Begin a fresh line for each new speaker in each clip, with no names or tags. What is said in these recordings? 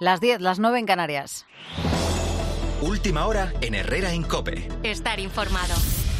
Las 10, las 9 en Canarias.
Última hora en Herrera en COPE.
Estar informado.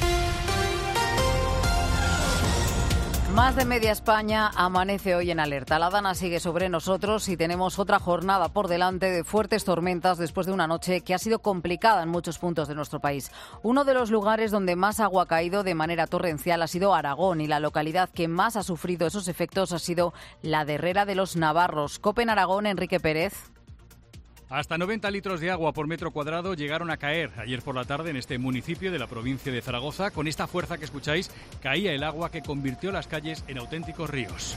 Más de media España amanece hoy en alerta. La Dana sigue sobre nosotros y tenemos otra jornada por delante de fuertes tormentas después de una noche que ha sido complicada en muchos puntos de nuestro país. Uno de los lugares donde más agua ha caído de manera torrencial ha sido Aragón y la localidad que más ha sufrido esos efectos ha sido la de Herrera de los Navarros. COPE en Aragón, Enrique Pérez.
Hasta 90 litros de agua por metro cuadrado llegaron a caer ayer por la tarde en este municipio de la provincia de Zaragoza. Con esta fuerza que escucháis, caía el agua que convirtió las calles en auténticos ríos.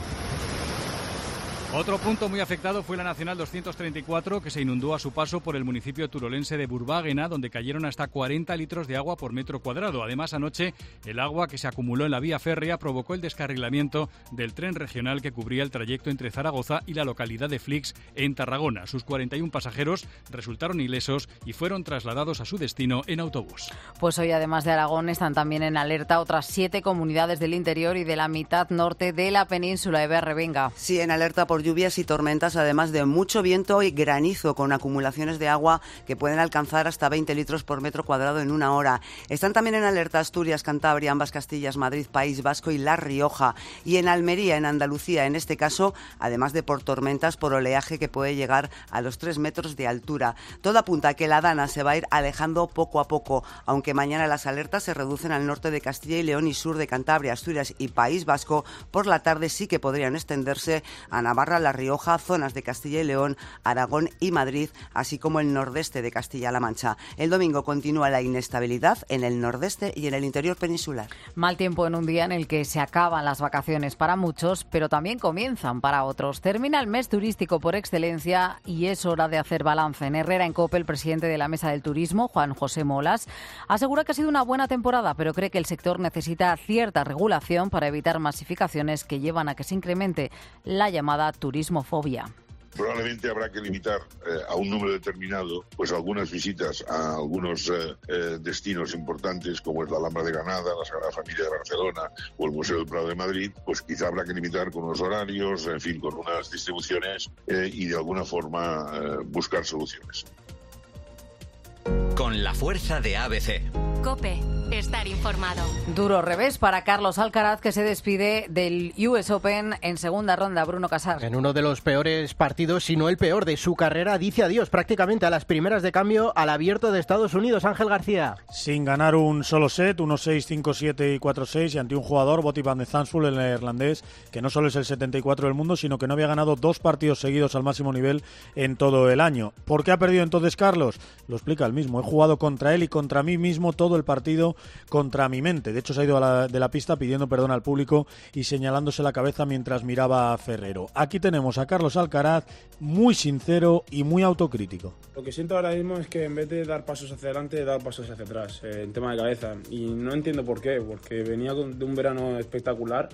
Otro punto muy afectado fue la Nacional 234, que se inundó a su paso por el municipio turolense de Burbáguena, donde cayeron hasta 40 litros de agua por metro cuadrado. Además, anoche, el agua que se acumuló en la vía férrea provocó el descarrilamiento del tren regional que cubría el trayecto entre Zaragoza y la localidad de Flix, en Tarragona. Sus 41 pasajeros resultaron ilesos y fueron trasladados a su destino en autobús.
Pues hoy, además de Aragón, están también en alerta otras 7 comunidades del interior y de la mitad norte de la península. Eva Revenga.
Sí, en alerta por lluvias y tormentas, además de mucho viento y granizo, con acumulaciones de agua que pueden alcanzar hasta 20 litros por metro cuadrado en una hora. Están también en alerta Asturias, Cantabria, ambas Castillas, Madrid, País Vasco y La Rioja. Y en Almería, en Andalucía, en este caso, además de por tormentas, por oleaje que puede llegar a los 3 metros de altura. Todo apunta a que la Dana se va a ir alejando poco a poco, aunque mañana las alertas se reducen al norte de Castilla y León y sur de Cantabria, Asturias y País Vasco. Por la tarde sí que podrían extenderse a Navarra, La Rioja, zonas de Castilla y León, Aragón y Madrid, así como el nordeste de Castilla-La Mancha. El domingo continúa la inestabilidad en el nordeste y en el interior peninsular.
Mal tiempo en un día en el que se acaban las vacaciones para muchos, pero también comienzan para otros. Termina el mes turístico por excelencia y es hora de hacer balance. En Herrera en COPE, el presidente de la Mesa del Turismo, Juan José Molas, asegura que ha sido una buena temporada, pero cree que el sector necesita cierta regulación para evitar masificaciones que llevan a que se incremente la llamada turismofobia.
Probablemente habrá que limitar a un número determinado pues algunas visitas a algunos destinos importantes, como es la Alhambra de Granada, la Sagrada Familia de Barcelona o el Museo del Prado de Madrid. Pues quizá habrá que limitar con unos horarios, en fin, con unas distribuciones y de alguna forma buscar soluciones.
Con la fuerza de ABC.
COPE. Estar informado.
Duro revés para Carlos Alcaraz, que se despide del US Open en segunda ronda. Bruno Casar.
En uno de los peores partidos, si no el peor de su carrera, dice adiós prácticamente a las primeras de cambio al Abierto de Estados Unidos. Ángel García.
Sin ganar un solo set, 1-6, 5-7 y 4-6, y ante un jugador, Botti van de Zandvoort, el neerlandés, que no solo es el 74 del mundo, sino que no había ganado 2 partidos seguidos al máximo nivel en todo el año. ¿Por qué ha perdido entonces Carlos? Lo explica él mismo. He jugado contra él y contra mí mismo todo el partido, contra mi mente. De hecho, se ha ido de la pista pidiendo perdón al público y señalándose la cabeza mientras miraba a Ferrero. Aquí tenemos a Carlos Alcaraz, muy sincero y muy autocrítico.
Lo que siento ahora mismo es que en vez de dar pasos hacia adelante, dar pasos hacia atrás, en tema de cabeza. Y no entiendo por qué, porque venía de un verano espectacular,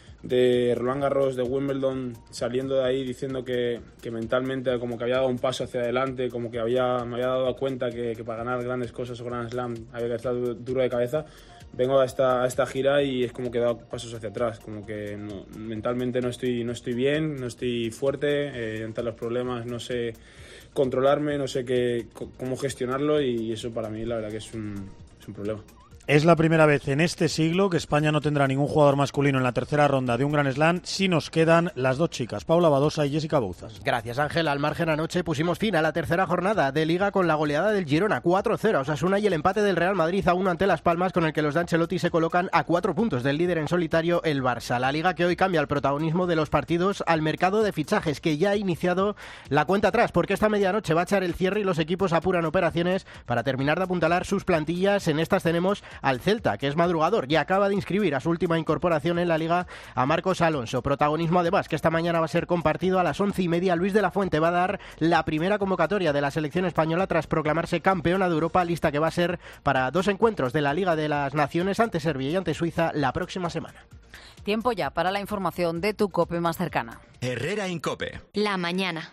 de Roland Garros, de Wimbledon, saliendo de ahí diciendo que mentalmente como que había dado un paso hacia adelante, como que me había dado cuenta que para ganar grandes cosas o Grand Slam había que estar duro de cabeza. Vengo a esta gira y es como que he dado pasos hacia atrás, como que mentalmente no estoy bien, no estoy fuerte, ante los problemas no sé controlarme, no sé cómo gestionarlo, y eso para mí la verdad que es un problema.
Es la primera vez en este siglo que España no tendrá ningún jugador masculino en la tercera ronda de un Grand Slam si nos quedan las 2 chicas, Paula Badosa y Jessica Bouzas.
Gracias, Ángel. Al margen, anoche pusimos fin a la tercera jornada de Liga con la goleada del Girona, 4-0 a Osasuna, y el empate del Real Madrid a 1 ante Las Palmas, con el que los de Ancelotti se colocan a 4 puntos del líder en solitario, el Barça. La Liga que hoy cambia el protagonismo de los partidos al mercado de fichajes, que ya ha iniciado la cuenta atrás, porque esta medianoche va a echar el cierre y los equipos apuran operaciones para terminar de apuntalar sus plantillas. En estas tenemos al Celta, que es madrugador y acaba de inscribir a su última incorporación en la Liga, a Marcos Alonso. Protagonismo además que esta mañana va a ser compartido a las 11:30. Luis de la Fuente va a dar la primera convocatoria de la selección española tras proclamarse campeona de Europa, lista que va a ser para 2 encuentros de la Liga de las Naciones ante Serbia y ante Suiza la próxima semana.
Tiempo ya para la información de tu COPE más cercana.
Herrera en COPE.
La mañana.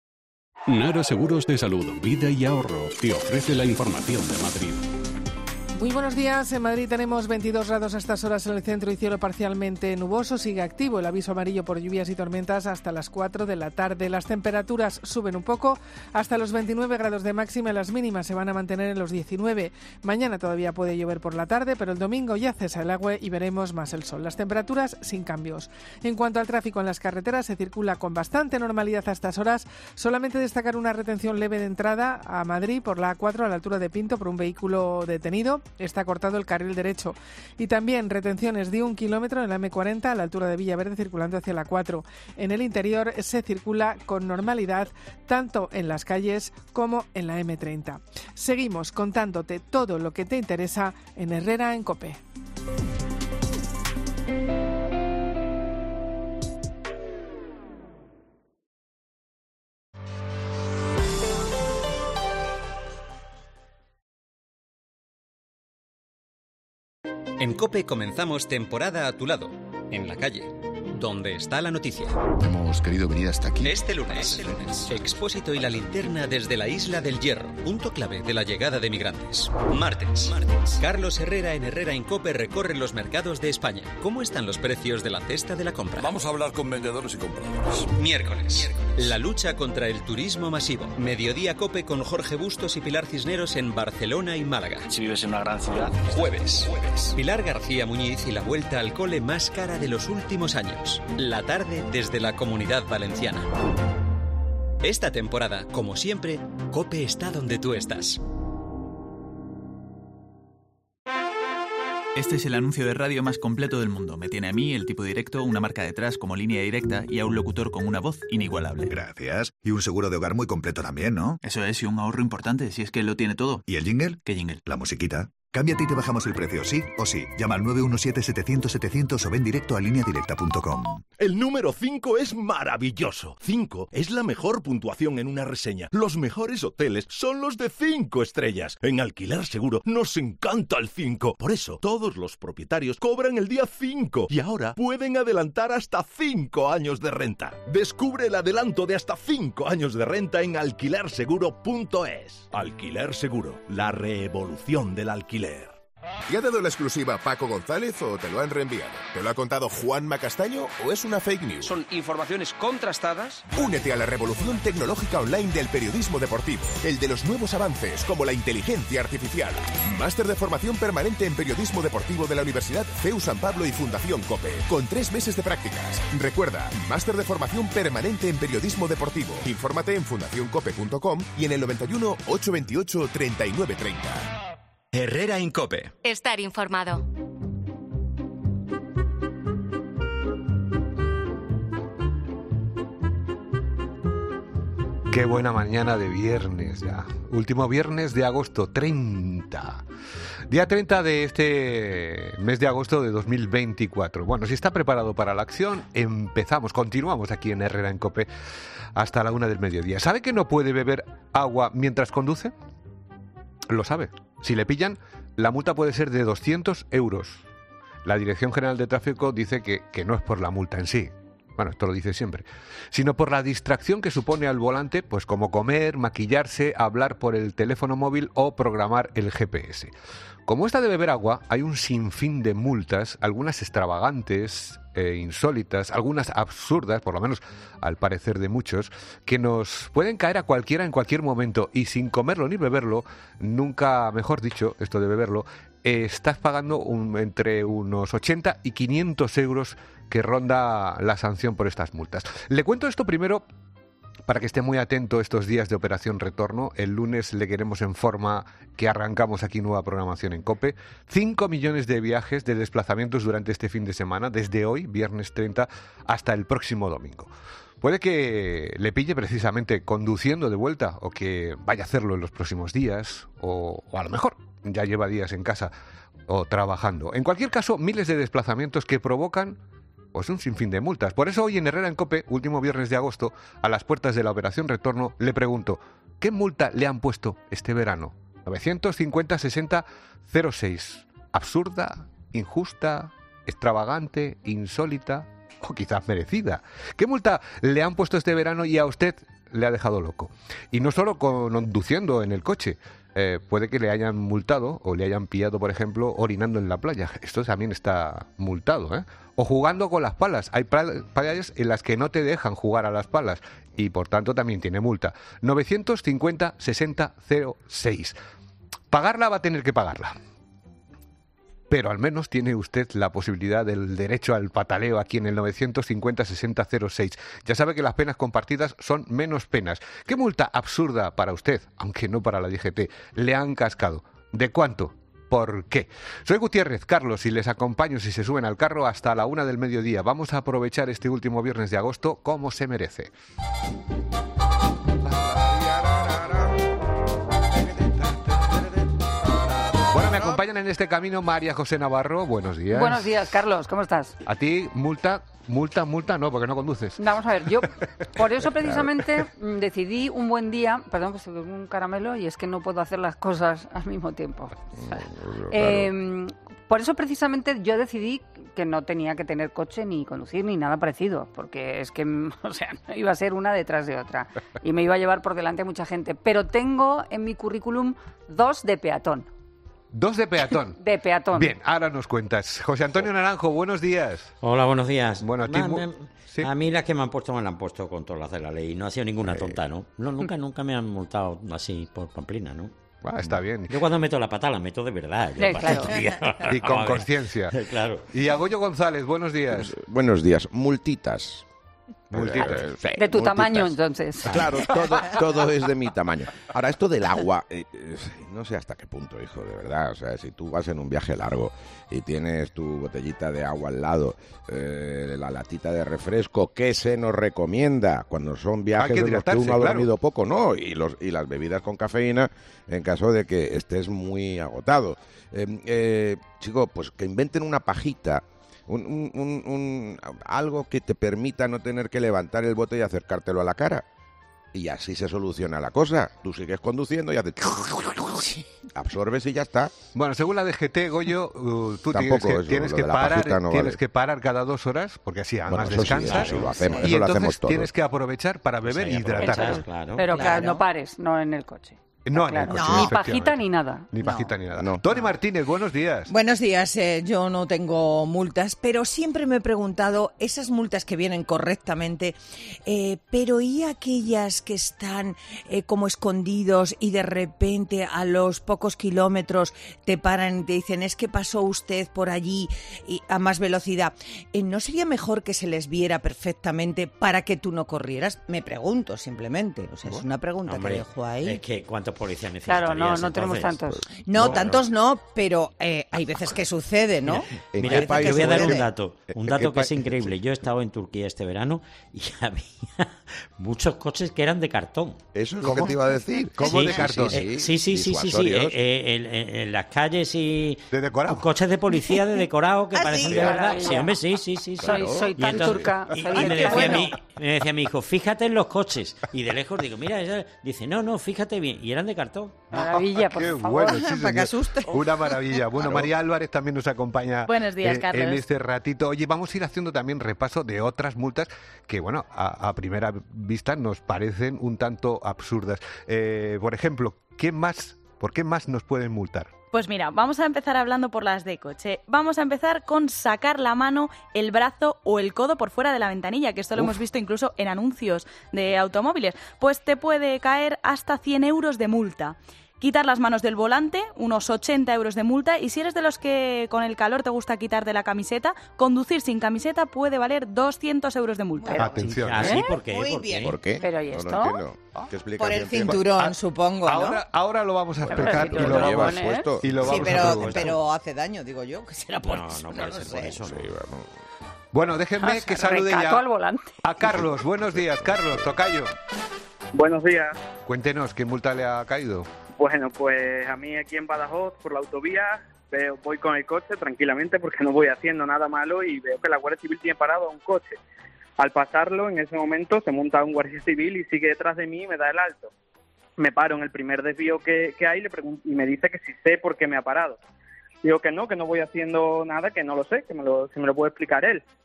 Nara Seguros de Salud, Vida y Ahorro te ofrece la información de Madrid. Muy buenos días. En Madrid tenemos 22 grados a estas horas en el centro y cielo parcialmente nuboso. Sigue activo el aviso amarillo por lluvias y tormentas hasta las 4 de la tarde. Las temperaturas suben un poco hasta los 29 grados de máxima. Las mínimas se van a mantener en los 19. Mañana todavía puede llover por la tarde, pero el domingo ya cesa el agua y veremos más el sol. Las temperaturas sin cambios. En cuanto al tráfico en las carreteras, se circula con bastante normalidad a estas horas. Solamente destacar una retención leve de entrada a Madrid por la A4 a la altura de Pinto por un vehículo detenido. Está cortado el carril derecho. Y también retenciones de 1 kilómetro en la M40 a la altura de Villaverde circulando hacia la 4. En el interior se circula con normalidad tanto en las calles como en la M30. Seguimos contándote todo lo que te interesa en Herrera en COPE.
En COPE comenzamos temporada a tu lado, en la calle, donde está la noticia.
Hemos querido venir hasta aquí.
Este lunes, Expósito y la linterna desde la Isla del Hierro, punto clave de la llegada de migrantes. Martes, Carlos Herrera en Herrera en COPE recorre los mercados de España. ¿Cómo están los precios de la cesta de la compra?
Vamos a hablar con vendedores y compradores.
Miércoles, la lucha contra el turismo masivo. Mediodía COPE con Jorge Bustos y Pilar Cisneros en Barcelona y Málaga.
Si vives en una gran ciudad.
Jueves, Pilar García Muñiz y la vuelta al cole más cara de los últimos años. La tarde desde la Comunidad Valenciana. Esta temporada, como siempre, COPE está donde tú estás.
Este es el anuncio de radio más completo del mundo. Me tiene a mí, el tipo directo, una marca detrás como línea directa y a un locutor con una voz inigualable.
Gracias. Y un seguro de hogar muy completo también, ¿no?
Eso es, y un ahorro importante, si es que lo tiene todo.
¿Y el jingle?
¿Qué jingle?
La musiquita. Cámbiate y te bajamos el precio, sí o sí. Llama al 917-700-700 o ven directo a lineadirecta.com.
El número 5 es maravilloso. 5 es la mejor puntuación en una reseña. Los mejores hoteles son los de 5 estrellas. En Alquiler Seguro nos encanta el 5. Por eso, todos los propietarios cobran el día 5 y ahora pueden adelantar hasta 5 años de renta. Descubre el adelanto de hasta 5 años de renta en alquilerseguro.es. Alquiler Seguro, la revolución del alquiler.
¿Te ha dado la exclusiva Paco González o te lo han reenviado? ¿Te lo ha contado Juanma Castaño o es una fake news?
Son informaciones contrastadas.
Únete a la revolución tecnológica online del periodismo deportivo, el de los nuevos avances como la inteligencia artificial. Máster de formación permanente en periodismo deportivo de la Universidad CEU San Pablo y Fundación COPE, con 3 meses de prácticas. Recuerda, máster de formación permanente en periodismo deportivo. Infórmate en fundacioncope.com y en el 91 828 3930.
Herrera en COPE.
Estar informado.
Qué buena mañana de viernes ya. Último viernes de agosto, 30. Día 30 de este mes de agosto de 2024. Bueno, si está preparado para la acción, continuamos aquí en Herrera en COPE hasta la 1 del mediodía. ¿Sabe que no puede beber agua mientras conduce? Lo sabe. Si le pillan, la multa puede ser de 200 euros. La Dirección General de Tráfico dice que no es por la multa en sí. Bueno, esto lo dice siempre. Sino por la distracción que supone al volante, pues como comer, maquillarse, hablar por el teléfono móvil o programar el GPS. Como esta de beber agua, hay un sinfín de multas, algunas extravagantes, insólitas, algunas absurdas, por lo menos al parecer de muchos, que nos pueden caer a cualquiera en cualquier momento y sin comerlo ni beberlo, nunca, mejor dicho, esto de beberlo, estás pagando entre unos 80 y 500 euros que ronda la sanción por estas multas. Le cuento esto primero para que esté muy atento estos días de Operación Retorno. El lunes le queremos en forma que arrancamos aquí nueva programación en COPE. 5 millones de viajes, de desplazamientos durante este fin de semana, desde hoy, viernes 30, hasta el próximo domingo. Puede que le pille precisamente conduciendo de vuelta o que vaya a hacerlo en los próximos días o a lo mejor ya lleva días en casa o trabajando. En cualquier caso, miles de desplazamientos que provocan pues un sinfín de multas. Por eso hoy en Herrera en COPE, último viernes de agosto, a las puertas de la Operación Retorno, le pregunto, ¿qué multa le han puesto este verano? 950 60 06. ¿Absurda? ¿Injusta? ¿Extravagante? ¿Insólita? ¿O quizás merecida? ¿Qué multa le han puesto este verano y a usted le ha dejado loco? Y no solo conduciendo en el coche. puede que le hayan multado o le hayan pillado, por ejemplo, orinando en la playa. Esto también está multado, ¿eh? O jugando con las palas. Hay playas en las que no te dejan jugar a las palas y, por tanto, también tiene multa. 950 60 06. Pagarla va a tener que pagarla. Pero al menos tiene usted la posibilidad del derecho al pataleo aquí en el 950 60 06. Ya sabe que las penas compartidas son menos penas. ¿Qué multa absurda para usted, aunque no para la DGT, le han cascado? ¿De cuánto? ¿Por qué? Soy Gutiérrez Carlos y les acompaño si se suben al carro hasta la 1 del mediodía. Vamos a aprovechar este último viernes de agosto como se merece. Bueno, me acompañan en este camino María José Navarro. Buenos días.
Buenos días, Carlos. ¿Cómo estás?
A ti, multa no, porque no conduces.
Vamos a ver, yo por eso precisamente decidí un buen día, perdón que se ve un caramelo y es que no puedo hacer las cosas al mismo tiempo. Por eso precisamente yo decidí que no tenía que tener coche ni conducir ni nada parecido, porque es que, o sea, iba a ser una detrás de otra y me iba a llevar por delante mucha gente. Pero tengo en mi currículum 2 de peatón.
2 de peatón.
De peatón.
Bien, ahora nos cuentas. José Antonio Naranjo, buenos días.
Hola, buenos días.
Bueno,
¿sí? A mí las que me han puesto con todas las de la ley. No ha sido ninguna tonta, ¿no? Nunca me han multado así por pamplina, ¿no?
Está bien.
Yo cuando meto la pata la meto de verdad.
Claro.
Y con conciencia.
Claro.
Y a Goyo González, buenos días.
Buenos días. Multitas.
De tu tamaño, entonces.
Claro, todo es de mi tamaño. Ahora, esto del agua, no sé hasta qué punto, hijo, de verdad. O sea, si tú vas en un viaje largo y tienes tu botellita de agua al lado, la latita de refresco, ¿qué se nos recomienda cuando son viajes en los que uno ha dormido poco? No, y las bebidas con cafeína en caso de que estés muy agotado. Chico, pues que inventen una pajita. Algo que te permita no tener que levantar el bote y acercártelo a la cara. Y así se soluciona la cosa. Tú sigues conduciendo y haces... absorbes y ya está.
Bueno, según la DGT, Goyo, tú tienes que parar cada 2 horas, porque así además descansas.
Eso lo hacemos,
y
eso lo
entonces
hacemos todos.
Tienes que aprovechar para beber y hidratarte.
Pero claro, no pares, no en el coche.
No, en el coche,
ni pajita ni nada.
Ni pajita ni nada. No. Tony Martínez, buenos días.
Buenos días. Yo no tengo multas, pero siempre me he preguntado, esas multas que vienen correctamente, pero ¿y aquellas que están como escondidos y de repente a los pocos kilómetros te paran y te dicen, es que pasó usted por allí y a más velocidad? ¿No sería mejor que se les viera perfectamente para que tú no corrieras? Me pregunto simplemente. O sea, es una pregunta que dejo ahí.
Es que ¿cuántos policías necesitarías?
Claro, no tenemos tantos.
No, tantos no, pero hay veces que sucede, ¿no?
Mira, te voy a dar un dato que es increíble. Yo he estado en Turquía este verano y había muchos coches que eran de cartón.
Eso es lo que te iba a decir.
¿Cómo de cartón?
Sí. En las calles y
de decorado.
Coches de policía de decorado que parecen de verdad. Sí, hombre, sí.
Soy tan turca.
Y me decía mi hijo, fíjate en los coches. Y de lejos digo, mira, dice, no, fíjate bien. Y eran de cartón.
Maravilla, por favor.
Bueno, sí,
para que asuste.
Una maravilla. Bueno, María Álvarez también nos acompaña.
Buenos días, Carlos.
En este ratito. Oye, vamos a ir haciendo también repaso de otras multas que, bueno, a primera vista nos parecen un tanto absurdas. Por ejemplo, ¿por qué más nos pueden multar?
Pues mira, vamos a empezar hablando por las de coche. Vamos a empezar con sacar la mano, el brazo o el codo por fuera de la ventanilla, que esto lo hemos visto incluso en anuncios de automóviles. Pues te puede caer hasta 100 euros de multa. Quitar las manos del volante, unos 80 euros de multa, y si eres de los que con el calor te gusta quitarte la camiseta, conducir sin camiseta puede valer 200 euros de multa.
Atención.
¿Sí? ¿Por qué?
Muy bien.
¿Por qué?
Pero ¿y esto?
No entiendo. ¿Qué explicación
Por el
tiene?
cinturón, supongo, ¿no?
Ahora lo vamos a explicar
Pero
y
lo
lo
llevas
vamos
puesto.
y lo
Sí,
vamos a preguntar.
pero hace daño, digo yo, que será por
No,
eso.
no puede ser por eso.
Sí, vamos.
Bueno, déjenme que salude
Recato
ya
al volante.
a Carlos. Buenos días, Carlos, tocayo.
Buenos días.
Cuéntenos, ¿qué multa le ha caído?
Bueno, pues a mí aquí en Badajoz, por la autovía, voy con el coche tranquilamente porque no voy haciendo nada malo y veo que la Guardia Civil tiene parado un coche. Al pasarlo, en ese momento, se monta un guardia civil y sigue detrás de mí y me da el alto. Me paro en el primer desvío que hay y me dice que si sé por qué me ha parado. Digo que no voy haciendo nada, que no lo sé, si me lo puede explicar él.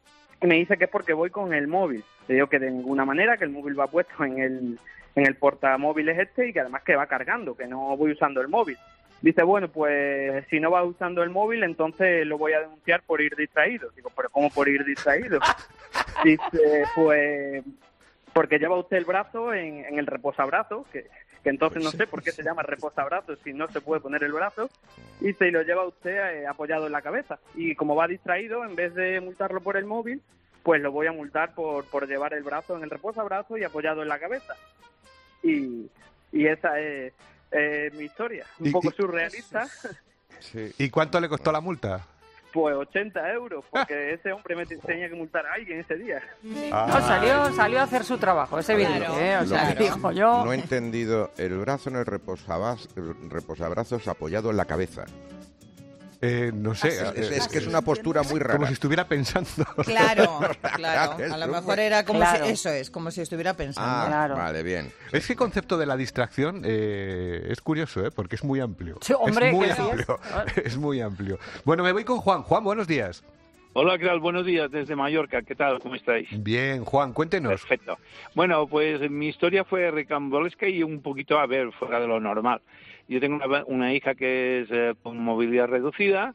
y me dice que es porque voy con el móvil. Le digo que de ninguna manera, que el móvil va puesto en el portamóviles y que además que va cargando, que no voy usando el móvil. Dice, bueno, pues si no va usando el móvil, entonces lo voy a denunciar por ir distraído. Digo, ¿pero cómo por ir distraído? Dice, pues porque lleva usted el brazo en el reposabrazo, que entonces no sé por qué se llama reposabrazo si no se puede poner el brazo, y se lo lleva usted apoyado en la cabeza. Y como va distraído, en vez de multarlo por el móvil, pues lo voy a multar por llevar el brazo en el reposabrazo y apoyado en la cabeza. Y esa es mi historia, un poco surrealista.
Sí. ¿Y cuánto le costó la multa?
Pues 80 euros, porque ese hombre me tenía que multar a alguien ese día.
No, salió a hacer su trabajo, es evidente. O sea, dijo yo...
No he entendido, el brazo en el reposabrazos apoyado en la cabeza.
No sé.
Es que es una postura muy rara.
Como si estuviera pensando.
Claro. A lo mejor era como como si estuviera pensando.
Claro. Vale, bien.
Ese concepto de la distracción es curioso, porque es muy amplio.
Sí, hombre,
es muy amplio. Es muy amplio. Bueno, me voy con Juan. Juan, buenos días.
Hola, ¿qué tal? Buenos días desde Mallorca. ¿Qué tal? ¿Cómo estáis?
Bien, Juan, cuéntenos.
Perfecto. Bueno, pues mi historia fue rocambolesca y un poquito, fuera de lo normal. Yo tengo una hija que es con movilidad reducida,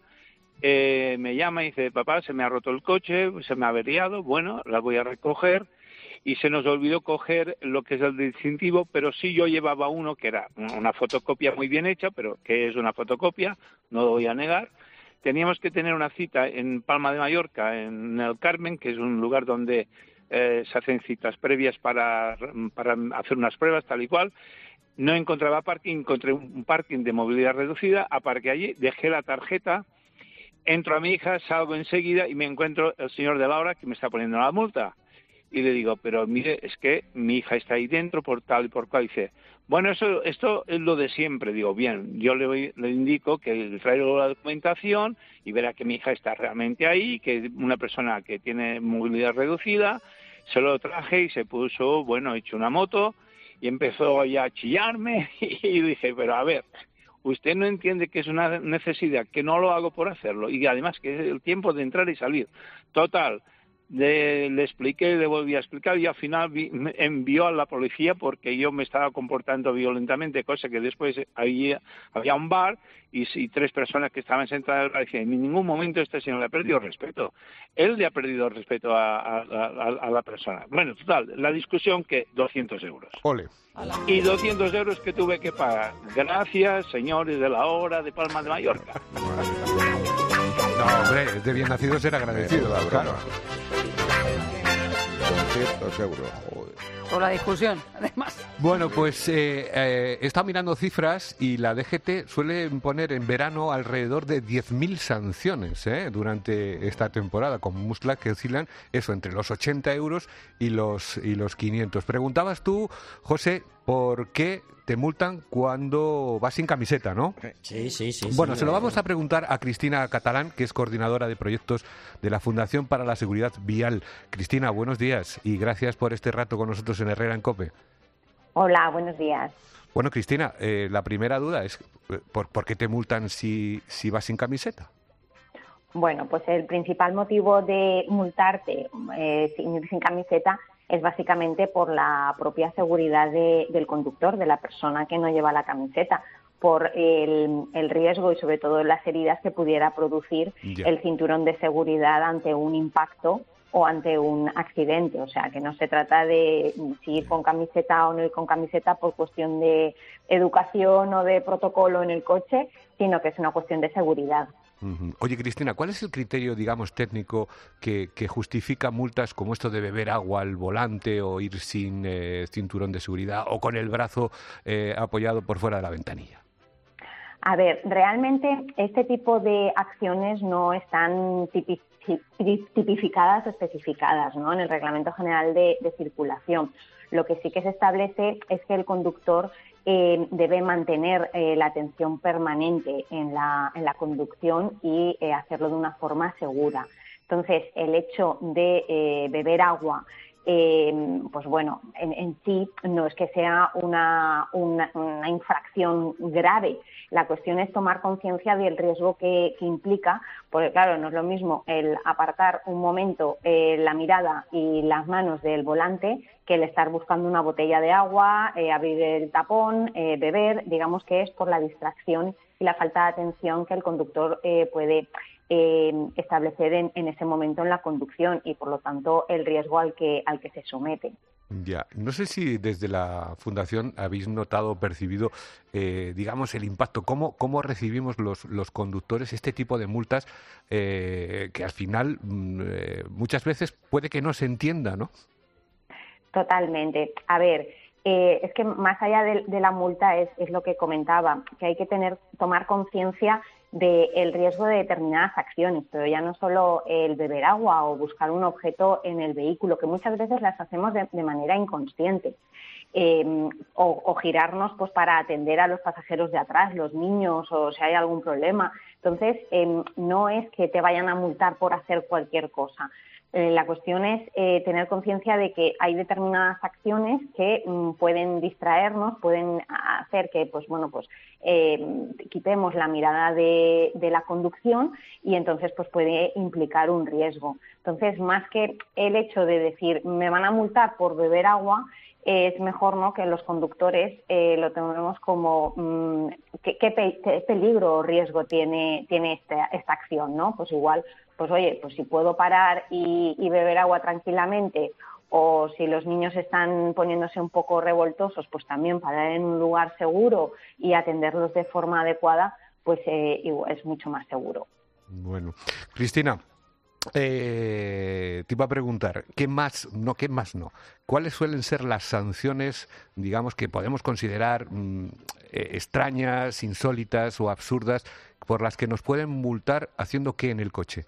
me llama y dice, papá, se me ha roto el coche, se me ha averiado, bueno, la voy a recoger, y se nos olvidó coger lo que es el distintivo, pero sí yo llevaba uno que era una fotocopia muy bien hecha, pero que es una fotocopia, no lo voy a negar. Teníamos que tener una cita en Palma de Mallorca, en el Carmen, que es un lugar donde se hacen citas previas para hacer unas pruebas, tal y cual. No encontraba parking, encontré un parking de movilidad reducida, aparqué allí, dejé la tarjeta, entro a mi hija, salgo enseguida y me encuentro el señor de la hora que me está poniendo la multa. Y le digo, pero mire, es que mi hija está ahí dentro por tal y por cual. Y dice, bueno, esto es lo de siempre. Digo, bien, yo le indico que traigo la documentación y verá que mi hija está realmente ahí, que una persona que tiene movilidad reducida, se lo traje y se puso, hecho una moto, y empezó ya a chillarme y dije, pero a ver, usted no entiende que es una necesidad, que no lo hago por hacerlo y además que es el tiempo de entrar y salir. Total, le expliqué, le volví a explicar y al final me envió a la policía porque yo me estaba comportando violentamente, cosa que después había un bar y 3 personas que estaban sentadas en el bar decían, en ningún momento este señor le ha perdido respeto. Él le ha perdido respeto a la persona. Bueno, total, la discusión que 200 euros.
Ole.
Y 200 euros que tuve que pagar. Gracias, señores de la hora de Palma de Mallorca.
No, hombre, de bien nacido ser agradecido, claro.
200 euros, joder.
Por la discusión, además.
Bueno, pues he estado mirando cifras y la DGT suele poner en verano alrededor de 10.000 sanciones durante esta temporada, con multas que oscilan eso entre los 80 euros y los 500. Preguntabas tú, José, ¿por qué te multan cuando vas sin camiseta, no?
Sí.
Bueno, se lo vamos a preguntar a Cristina Catalán, que es coordinadora de proyectos de la Fundación para la Seguridad Vial. Cristina, buenos días y gracias por este rato con nosotros en Herrera en COPE.
Hola, buenos días.
Bueno, Cristina, la primera duda es ¿por qué te multan si vas sin camiseta?
Bueno, pues el principal motivo de multarte sin camiseta es básicamente por la propia seguridad del conductor, de la persona que no lleva la camiseta, por el riesgo y sobre todo las heridas que pudiera producir el cinturón de seguridad ante un impacto o ante un accidente. O sea, que no se trata de si ir con camiseta o no ir con camiseta por cuestión de educación o de protocolo en el coche, sino que es una cuestión de seguridad.
Oye, Cristina, ¿cuál es el criterio, digamos, técnico que justifica multas como esto de beber agua al volante o ir sin cinturón de seguridad o con el brazo apoyado por fuera de la ventanilla?
A ver, realmente este tipo de acciones no están tipificadas o especificadas, ¿no?, en el Reglamento General de Circulación. Lo que sí que se establece es que el conductor debe mantener la atención permanente en la conducción y hacerlo de una forma segura. Entonces, el hecho de beber agua pues bueno, en sí no es que sea una infracción grave. La cuestión es tomar conciencia del riesgo que implica, porque claro, no es lo mismo el apartar un momento la mirada y las manos del volante que el estar buscando una botella de agua, abrir el tapón, beber. Digamos que es por la distracción y la falta de atención que el conductor puede establecer en ese momento en la conducción, y por lo tanto el riesgo al que se somete.
Ya, no sé si desde la Fundación habéis notado o percibido, digamos, el impacto. ¿Cómo recibimos los conductores este tipo de multas que al final muchas veces puede que no se entienda, ¿no?
Totalmente. A ver, es que más allá de la multa es lo que comentaba, que hay que tomar conciencia del riesgo de determinadas acciones, pero ya no solo el beber agua o buscar un objeto en el vehículo, que muchas veces las hacemos de manera inconsciente, o girarnos pues para atender a los pasajeros de atrás, los niños, o si hay algún problema. Entonces, no es que te vayan a multar por hacer cualquier cosa. La cuestión es tener conciencia de que hay determinadas acciones que pueden distraernos, pueden hacer que quitemos la mirada de la conducción, y entonces pues puede implicar un riesgo. Entonces, más que el hecho de decir me van a multar por beber agua, es mejor, ¿no?, que los conductores lo tomemos como qué peligro o riesgo tiene esta acción, ¿no? Pues igual, pues oye, pues si puedo parar y beber agua tranquilamente, o si los niños están poniéndose un poco revoltosos, pues también parar en un lugar seguro y atenderlos de forma adecuada, pues es mucho más seguro.
Bueno, Cristina, te iba a preguntar, ¿qué más no? ¿Cuáles suelen ser las sanciones, digamos, que podemos considerar extrañas, insólitas o absurdas, por las que nos pueden multar haciendo qué en el coche?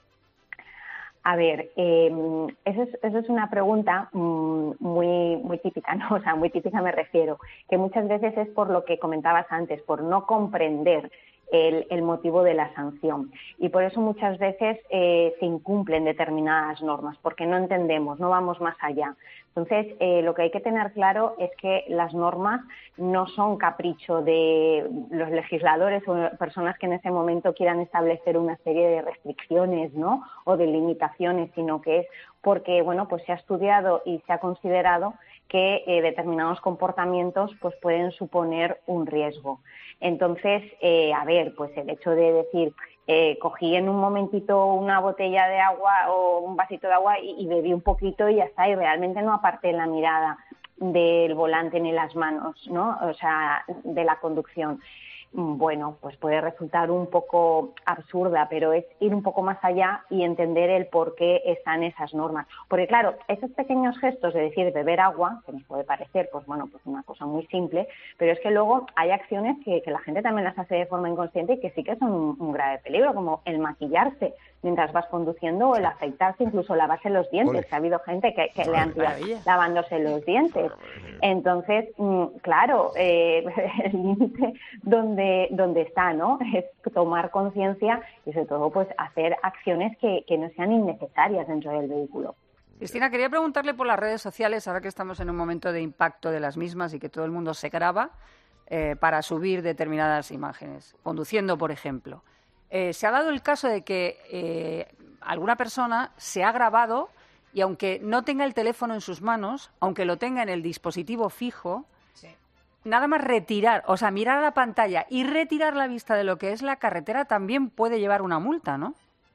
A ver, eso es una pregunta muy típica, ¿no? O sea, muy típica me refiero, que muchas veces es por lo que comentabas antes, por no comprender el motivo de la sanción, y por eso muchas veces se incumplen determinadas normas, porque no entendemos, no vamos más allá. Entonces, lo que hay que tener claro es que las normas no son capricho de los legisladores o personas que en ese momento quieran establecer una serie de restricciones, ¿no?, o de limitaciones, sino que es porque, bueno, pues se ha estudiado y se ha considerado que determinados comportamientos pues pueden suponer un riesgo. Entonces, a ver, pues el hecho de decir cogí en un momentito una botella de agua o un vasito de agua y bebí un poquito y ya está, y realmente no aparté la mirada del volante ni las manos, ¿no? O sea, de la conducción. Bueno, pues puede resultar un poco absurda, pero es ir un poco más allá y entender el por qué están esas normas. Porque claro, esos pequeños gestos de decir beber agua, que nos puede parecer pues una cosa muy simple, pero es que luego hay acciones que la gente también las hace de forma inconsciente y que sí que son un grave peligro, como el maquillarse mientras vas conduciendo o el afeitarse, incluso lavarse los dientes, que ha habido gente que le han tirado lavándose los dientes. Entonces, claro, el límite donde está, ¿no?, es tomar conciencia y sobre todo pues hacer acciones que no sean innecesarias dentro del vehículo.
Cristina, quería preguntarle por las redes sociales, ahora que estamos en un momento de impacto de las mismas y que todo el mundo se graba para subir determinadas imágenes, conduciendo, por ejemplo. Se ha dado el caso de que alguna persona se ha grabado y aunque no tenga el teléfono en sus manos, aunque lo tenga en el dispositivo fijo, nada más retirar, o sea, mirar a la pantalla y retirar la vista de lo que es la carretera también puede llevar una multa, ¿no?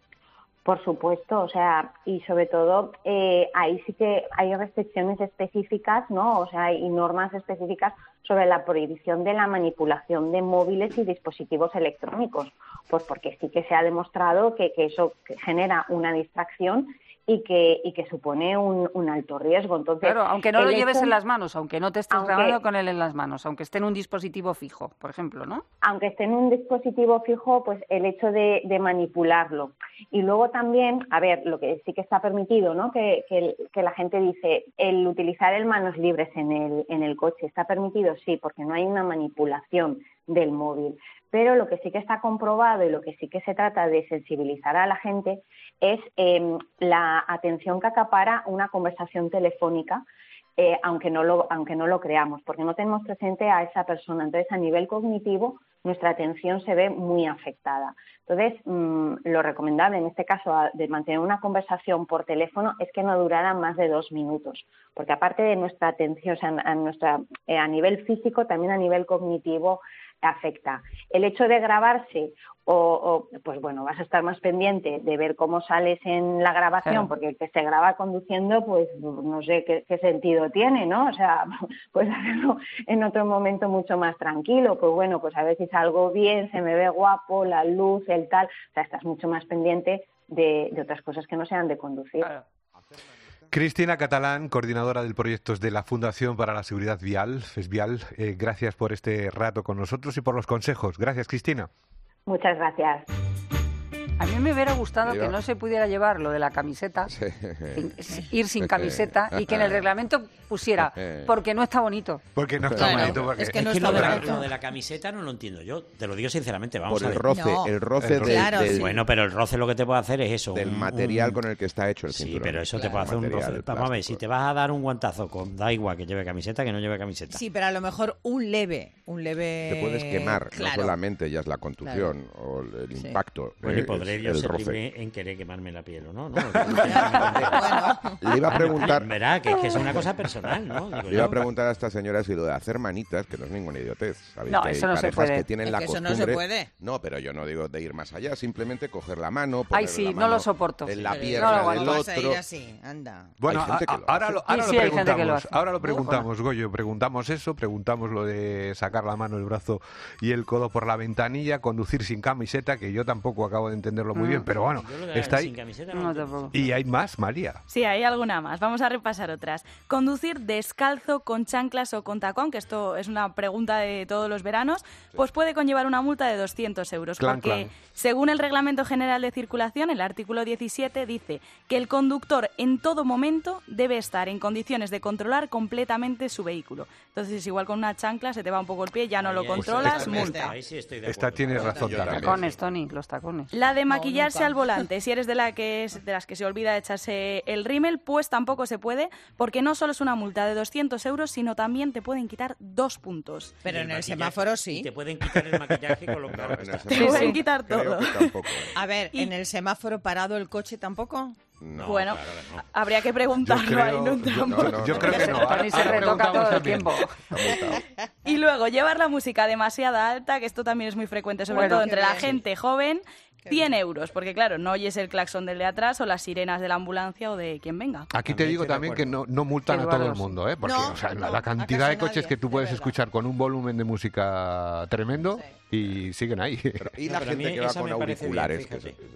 Por supuesto, o sea, y sobre todo ahí sí que hay restricciones específicas, ¿no? O sea, y normas específicas sobre la prohibición de la manipulación de móviles y dispositivos electrónicos, pues porque sí que se ha demostrado que eso genera una distracción y que supone un alto riesgo. Entonces,
claro, aunque no lo lleves en las manos, aunque no te estés grabando con él en las manos, aunque esté en un dispositivo fijo, por ejemplo, ¿no?
Aunque esté en un dispositivo fijo, pues el hecho de manipularlo. Y luego también, a ver, lo que sí que está permitido, ¿no?, que la gente dice, el utilizar el manos libres en el coche, ¿está permitido? Sí, porque no hay una manipulación del móvil. Pero lo que sí que está comprobado y lo que sí que se trata de sensibilizar a la gente es la atención que acapara una conversación telefónica, aunque no lo creamos, porque no tenemos presente a esa persona. Entonces, a nivel cognitivo, nuestra atención se ve muy afectada. Entonces, lo recomendable en este caso de mantener una conversación por teléfono es que no durara más de 2 minutos, porque aparte de nuestra atención, o sea, a nivel físico, también a nivel cognitivo afecta. El hecho de grabarse pues bueno, vas a estar más pendiente de ver cómo sales en la grabación, claro, porque el que se graba conduciendo, pues no sé qué sentido tiene, ¿no? O sea, puedes hacerlo en otro momento mucho más tranquilo, pues bueno, pues a ver si salgo bien, se me ve guapo, la luz, el tal, o sea, estás mucho más pendiente de otras cosas que no sean de conducir. Claro.
Cristina Catalán, coordinadora del proyectos de la Fundación para la Seguridad Vial, FESVial, gracias por este rato con nosotros y por los consejos. Gracias, Cristina.
Muchas gracias.
A mí me hubiera gustado que no se pudiera llevar lo de la camiseta, ir sin camiseta, y que en el reglamento pusiera, porque no está bonito.
Porque no está bonito. Porque...
Es que lo de la camiseta no lo entiendo yo, te lo digo sinceramente. Vamos
por
a ver.
El roce del...
Bueno, pero el roce lo que te puede hacer es eso.
Del material con el que está hecho el cinturón.
Sí, pero eso te puede hacer un roce. Vamos a ver, si te vas a dar un guantazo, da igual que lleve camiseta que no lleve camiseta.
Sí, pero a lo mejor un leve...
Te puedes quemar, no solamente ya es la contusión o el impacto.
Bueno, y podré yo ser libre en querer quemarme la piel, ¿o no?
Le iba a preguntar...
Verá, que es una cosa personal, ¿no?
Le iba a preguntar a esta señora si lo de hacer manitas, que no es ninguna idiotez. ¿Sabéis?
No,
que
eso no se puede.
Que tienen la
eso
costumbre...
no se puede.
No, pero yo no digo de ir más allá, simplemente coger la mano,
ay, sí, no lo soporto.
En la pierna del otro.
Vas a ir así, anda.
Bueno, ahora lo preguntamos, Goyo, preguntamos eso, preguntamos lo de sacar la mano, el brazo y el codo por la ventanilla, conducir sin camiseta, que yo tampoco acabo de entenderlo muy bien, pero bueno, está ahí. Y hay más, María.
Sí, hay alguna más. Vamos a repasar otras. Conducir descalzo, con chanclas o con tacón, que esto es una pregunta de todos los veranos, pues puede conllevar una multa de 200 euros. Porque según el Reglamento General de Circulación, el artículo 17 dice que el conductor en todo momento debe estar en condiciones de controlar completamente su vehículo. Entonces, igual con una chancla se te va un poco el pie, ya no lo controlas, multa.
Esta tienes razón también.
Tacones, Tony, los tacones.
La de maquillarse al volante, si eres de las que se olvida de echarse el rímel, pues tampoco se puede, porque no solo es una multa de 200 euros, sino también te pueden quitar 2 puntos.
Pero en el semáforo sí.
Te pueden quitar el maquillaje con lo claro que está.
Te pueden quitar todo.
A ver, ¿en el semáforo parado el coche tampoco?
No,
bueno,
claro, no.
Habría que preguntarlo ahí.
Yo creo que no.
Tony se retoca todo el tiempo.
Y luego, llevar la música demasiado alta, que esto también es muy frecuente, sobre todo entre la gente joven, 100 euros, porque claro, no oyes el claxon del de atrás o las sirenas de la ambulancia o de quien venga.
Aquí te digo también que no multan a todo el mundo, ¿eh? Porque la cantidad de coches que tú puedes escuchar con un volumen de música tremendo y siguen ahí.
Y la gente que va con auriculares.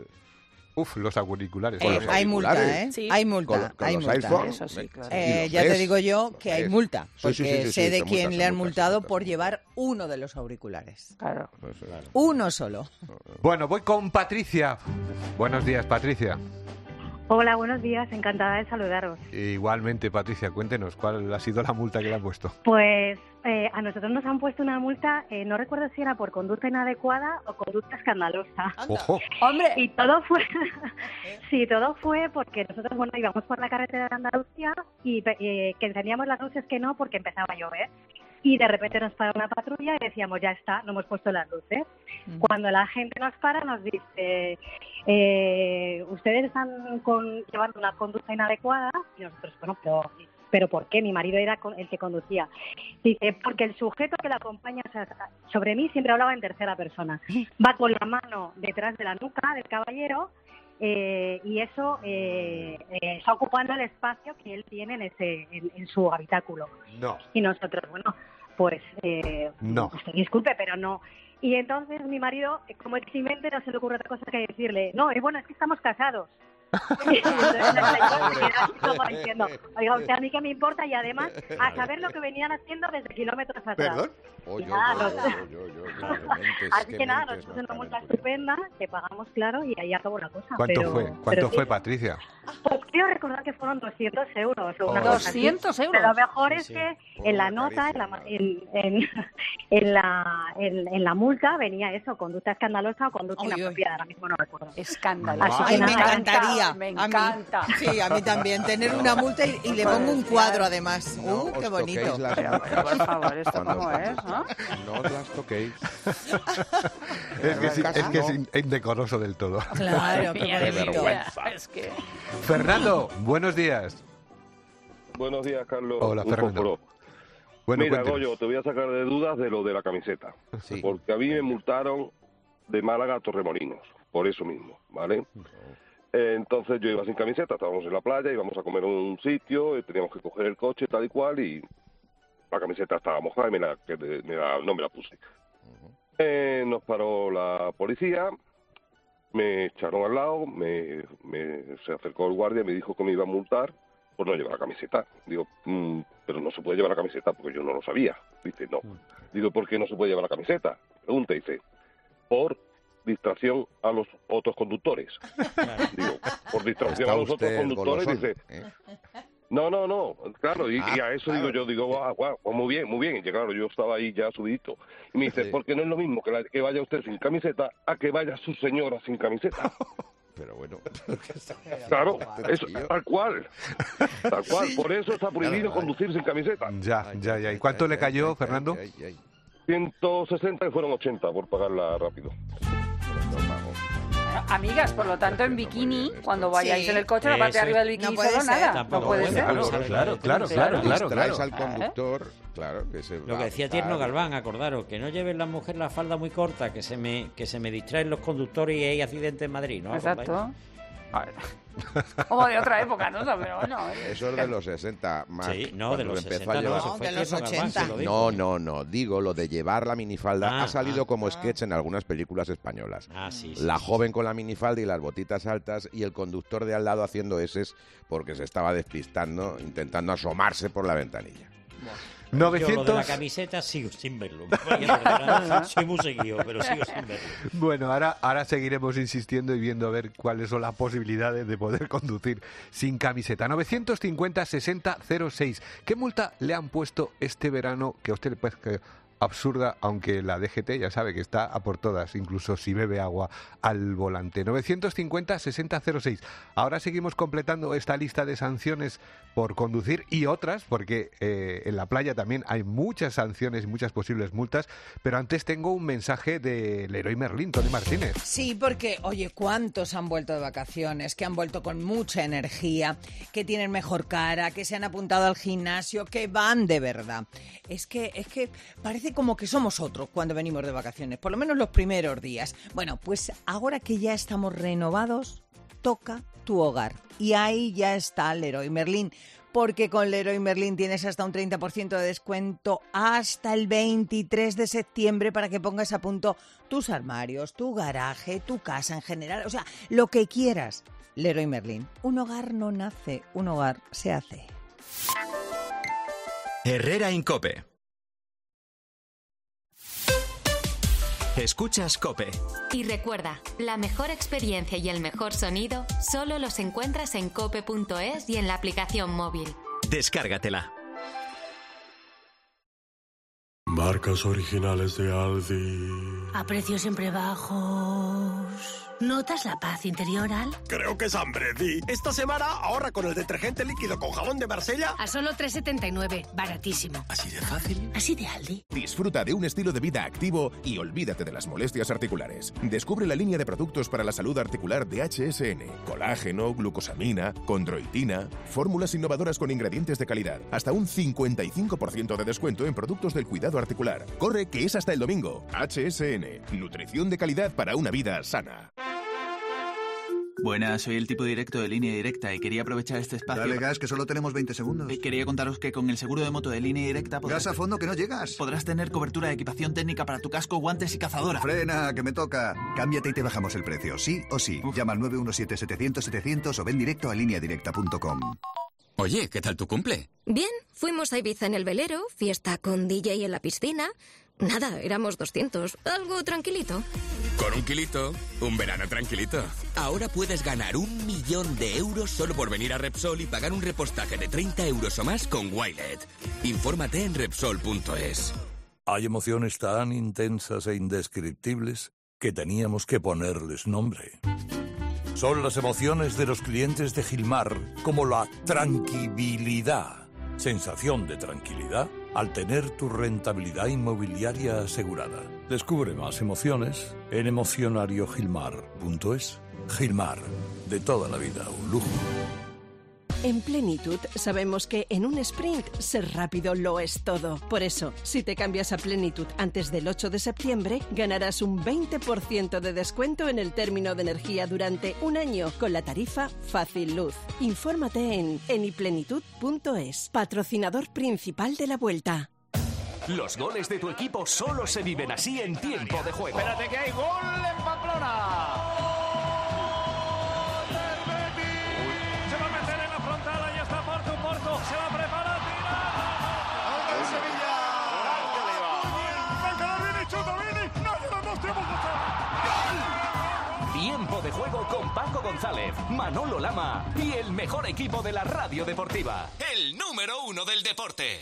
Los auriculares.
Hay multa, ¿eh?
Sí.
Hay multa.
Con
hay
los
multa.
iPhone,
eso sí, claro. Ya te digo yo que hay multa, porque sé de quién le han multado por llevar uno de los auriculares.
Claro.
Uno solo.
Bueno, voy con Patricia. Buenos días, Patricia.
Hola, buenos días, encantada de saludaros.
Igualmente, Patricia, cuéntenos, ¿cuál ha sido la multa que le han puesto?
Pues a nosotros nos han puesto una multa, no recuerdo si era por conducta inadecuada o conducta escandalosa.
¡Ojo!
¡Hombre! Y todo fue porque nosotros, bueno, íbamos por la carretera de Andalucía y que encendíamos las luces que no porque empezaba a llover. Y de repente nos para una patrulla y decíamos, ya está, no hemos puesto las luces. Cuando la gente nos para, nos dice, ustedes están llevando una conducta inadecuada. Y nosotros, bueno, pero ¿por qué? Mi marido era el que conducía. Dice, porque el sujeto que la acompaña, o sea, sobre mí siempre hablaba en tercera persona. Va con la mano detrás de la nuca del caballero. Y eso está ocupando el espacio que él tiene en su habitáculo.
No.
Y nosotros, bueno, pues
no.
Usted disculpe, pero no. Y entonces mi marido, como eximente, no se le ocurre otra cosa que decirle, no, bueno, es que estamos casados. Como diciendo, oiga, usted a mí qué me importa, y además a saber lo que venían haciendo desde kilómetros atrás.
¿Perdón?
Así que nada, nos puso una multa estupenda, que pagamos, claro, y ahí acabó la cosa.
¿Cuánto fue, Patricia?
Pues quiero recordar que fueron 200 euros. O una
200 euros.
Pero lo mejor es que en la nota, en la multa venía eso, conducta escandalosa o conducta inapropiada, ahora mismo no recuerdo.
Escandalosa.
Ay, me encantaría.
Me encanta.
Sí, a mí también. Tener una multa y le pongo un cuadro además. Qué bonito.
Por favor, ¿esto cómo es? ¿No?
No las toquéis.
Es que es indecoroso del todo.
Claro, qué
vergüenza.
Fernando, buenos días.
Buenos días, Carlos.
Hola, Fernando. Bueno,
mira,
cuéntenos.
Goyo, te voy a sacar de dudas de lo de la camiseta.
Sí.
Porque a mí me multaron de Málaga a Torremolinos, por eso mismo, ¿vale? Entonces yo iba sin camiseta, estábamos en la playa, íbamos a comer en un sitio, teníamos que coger el coche tal y cual, y la camiseta estaba mojada y no me la puse. Nos paró la policía, me echaron al lado, se acercó el guardia y me dijo que me iba a multar por no llevar la camiseta. Digo, pero no se puede llevar la camiseta porque yo no lo sabía. Dice, no. Digo, ¿por qué no se puede llevar la camiseta? Pregunta, dice, por distracción a los otros conductores. Digo, por distracción a los otros conductores, dice... No, claro, y a eso digo, pues muy bien, y claro, yo estaba ahí ya subidito, y me dice, porque no es lo mismo que vaya usted sin camiseta a que vaya su señora sin camiseta.
Pero bueno,
claro, eso, tal cual, por eso está prohibido conducir sin camiseta.
Ya, ¿y cuánto le cayó, Fernando?
160 y fueron 80 por pagarla rápido.
Amigas, por lo tanto, en bikini, cuando vayáis en el coche, la parte de arriba del bikini
no puede
nada. No puede ser.
Claro. Distraes al conductor, claro. Que se
lo que decía Tierno Galván, acordaros, que no lleven las mujeres la falda muy corta, que se me distraen los conductores y hay accidentes en Madrid, ¿no?
Exacto. Como de otra época, ¿no? Pero no.
Eso es de los 60, más.
Sí, no, de los 60,
no, de los 80.
No, digo, lo de llevar la minifalda ha salido como sketch en algunas películas españolas.
Sí,
la joven con la minifalda y las botitas altas y el conductor de al lado haciendo eses porque se estaba despistando, intentando asomarse por la ventanilla.
900...
Yo lo de la camiseta sigo sin verlo. Soy muy seguido, pero sigo sin verlo.
Bueno, ahora seguiremos insistiendo y viendo a ver cuáles son las posibilidades de poder conducir sin camiseta. 950-60-06. ¿Qué multa le han puesto este verano que a usted le parece absurda, aunque la DGT ya sabe que está a por todas, incluso si bebe agua al volante? 950-60-06. Ahora seguimos completando esta lista de sanciones por conducir y otras, porque en la playa también hay muchas sanciones y muchas posibles multas, pero antes tengo un mensaje de Leroy Merlin, Tony Martínez.
Sí, porque, oye, ¿cuántos han vuelto de vacaciones? Que han vuelto con mucha energía, que tienen mejor cara, que se han apuntado al gimnasio, que van de verdad. Es que parece como que somos otros cuando venimos de vacaciones, por lo menos los primeros días. Bueno, pues ahora que ya estamos renovados, toca tu hogar. Y ahí ya está Leroy Merlin, porque con Leroy Merlin tienes hasta un 30% de descuento hasta el 23 de septiembre para que pongas a punto tus armarios, tu garaje, tu casa en general, o sea, lo que quieras. Leroy Merlin, un hogar no nace, un hogar se hace.
Herrera en COPE. Escuchas COPE.
Y recuerda, la mejor experiencia y el mejor sonido solo los encuentras en cope.es y en la aplicación móvil.
Descárgatela.
Marcas originales de Aldi.
A precios siempre bajos. ¿Notas la paz interior, Al?
Creo que es hambre, Di. Esta semana ahorra con el detergente líquido con jabón de Marsella.
A solo 3,79. Baratísimo.
¿Así de fácil?
Así de Aldi.
Disfruta de un estilo de vida activo y olvídate de las molestias articulares. Descubre la línea de productos para la salud articular de HSN. Colágeno, glucosamina, condroitina, fórmulas innovadoras con ingredientes de calidad. Hasta un 55% de descuento en productos del cuidado articular. Corre, que es hasta el domingo. HSN. Nutrición de calidad para una vida sana.
Buenas, soy el tipo directo de Línea Directa y quería aprovechar este espacio...
Dale gas, que solo tenemos 20 segundos.
Quería contaros que con el seguro de moto de Línea Directa...
Gas a fondo, que no llegas.
Podrás tener cobertura de equipación técnica para tu casco, guantes y cazadora.
Frena, que me toca. Cámbiate y te bajamos el precio, sí o sí. Llama al 917-700-700 o ven directo a lineadirecta.com.
Oye, ¿qué tal tu cumple?
Bien, fuimos a Ibiza en el velero, fiesta con DJ en la piscina... Nada, éramos 200. Algo tranquilito.
Con un kilito, un verano tranquilito. Ahora puedes ganar 1 millón de euros solo por venir a Repsol y pagar un repostaje de 30 euros o más con Wilet. Infórmate en Repsol.es.
Hay emociones tan intensas e indescriptibles que teníamos que ponerles nombre. Son las emociones de los clientes de Gilmar, como la tranquilidad. Sensación de tranquilidad al tener tu rentabilidad inmobiliaria asegurada. Descubre más emociones en emocionariogilmar.es. Gilmar, de toda la vida, un lujo.
En Plenitud sabemos que en un sprint ser rápido lo es todo. Por eso, si te cambias a Plenitud antes del 8 de septiembre, ganarás un 20% de descuento en el término de energía durante un año con la tarifa Fácil Luz. Infórmate en eniplenitud.es, patrocinador principal de la Vuelta.
Los goles de tu equipo solo se viven así en tiempo de juego.
Espérate que hay gol en Pamplona. Se va a preparar, tira. ¡Gol del Sevilla! ¡Venga, Vini, chuta, Vini! ¡No llevamos tiempo!
Tiempo de juego con Paco González, Manolo Lama y el mejor equipo de la radio deportiva.
El número 1 del deporte.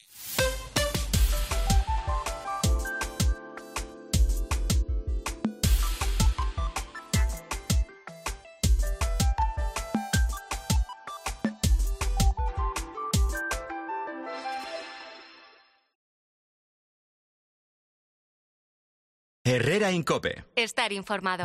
Herrera en COPE.
Estar informado.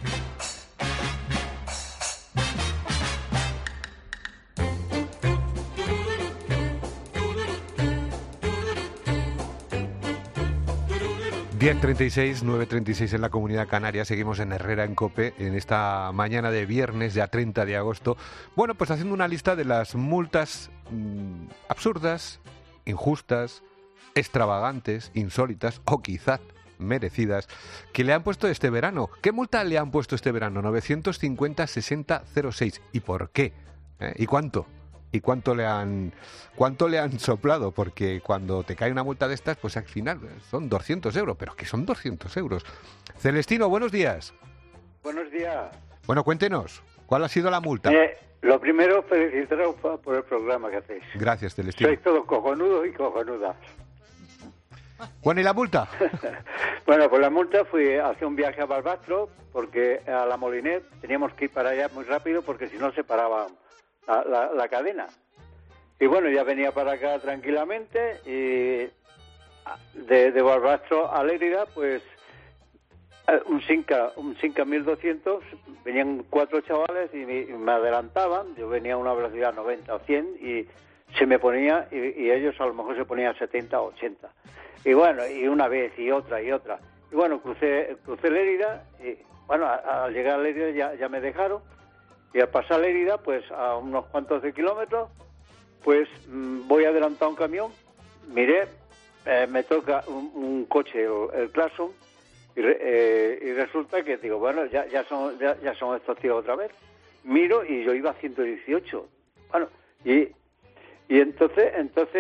...10:36, 9:36 en la Comunidad Canaria. Seguimos en Herrera en COPE en esta mañana de viernes, ya 30 de agosto. Bueno, pues haciendo una lista de las multas absurdas, injustas, extravagantes, insólitas o quizás merecidas que le han puesto este verano. ¿Qué multa le han puesto este verano? 950-60-06. ¿Y por qué? ¿Y cuánto? ¿Y cuánto le han soplado? Porque cuando te cae una multa de estas, pues al final son 200 euros. ¿Pero qué son 200 euros? Celestino, buenos días.
Buenos días.
Bueno, cuéntenos, ¿cuál ha sido la multa?
Lo primero, felicitaros por el programa que hacéis.
Gracias, Celestino.
Sois todos cojonudos y cojonudas.
Bueno, ¿y la multa?
Bueno, pues la multa fue hacer un viaje a Barbastro, porque a la Molinet teníamos que ir para allá muy rápido porque si no se paraba la cadena. Y bueno, ya venía para acá tranquilamente y de Barbastro a Lérida, pues un Simca 1200, venían 4 chavales y me adelantaban, yo venía a una velocidad 90 o 100 y se me ponía, y ellos a lo mejor se ponían 70 o 80. Y bueno, y una vez y otra. Y bueno, crucé Lérida y bueno, al llegar a Lérida ya me dejaron. Y al pasar Lérida, pues a unos cuantos de kilómetros, pues voy a adelantar un camión, miré, me toca un coche, el Claxon, y resulta que digo, bueno, ya son estos tíos otra vez. Miro y yo iba a 118. Bueno, y entonces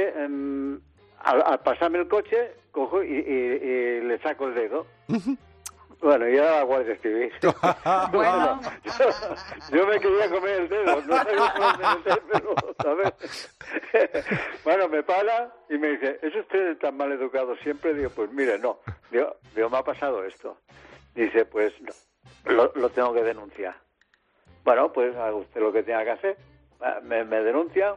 al pasarme el coche, cojo y le saco el dedo. Bueno, y era la Guardia Civil. Bueno, yo me quería comer el dedo, no sabía cómo metérmelo, ¿sabes? Bueno, me para y me dice, ¿es usted tan mal educado siempre? Digo, pues mire, no. Digo, me ha pasado esto. Dice, pues no, lo tengo que denunciar. Bueno, pues haga usted lo que tenga que hacer. Me denuncia,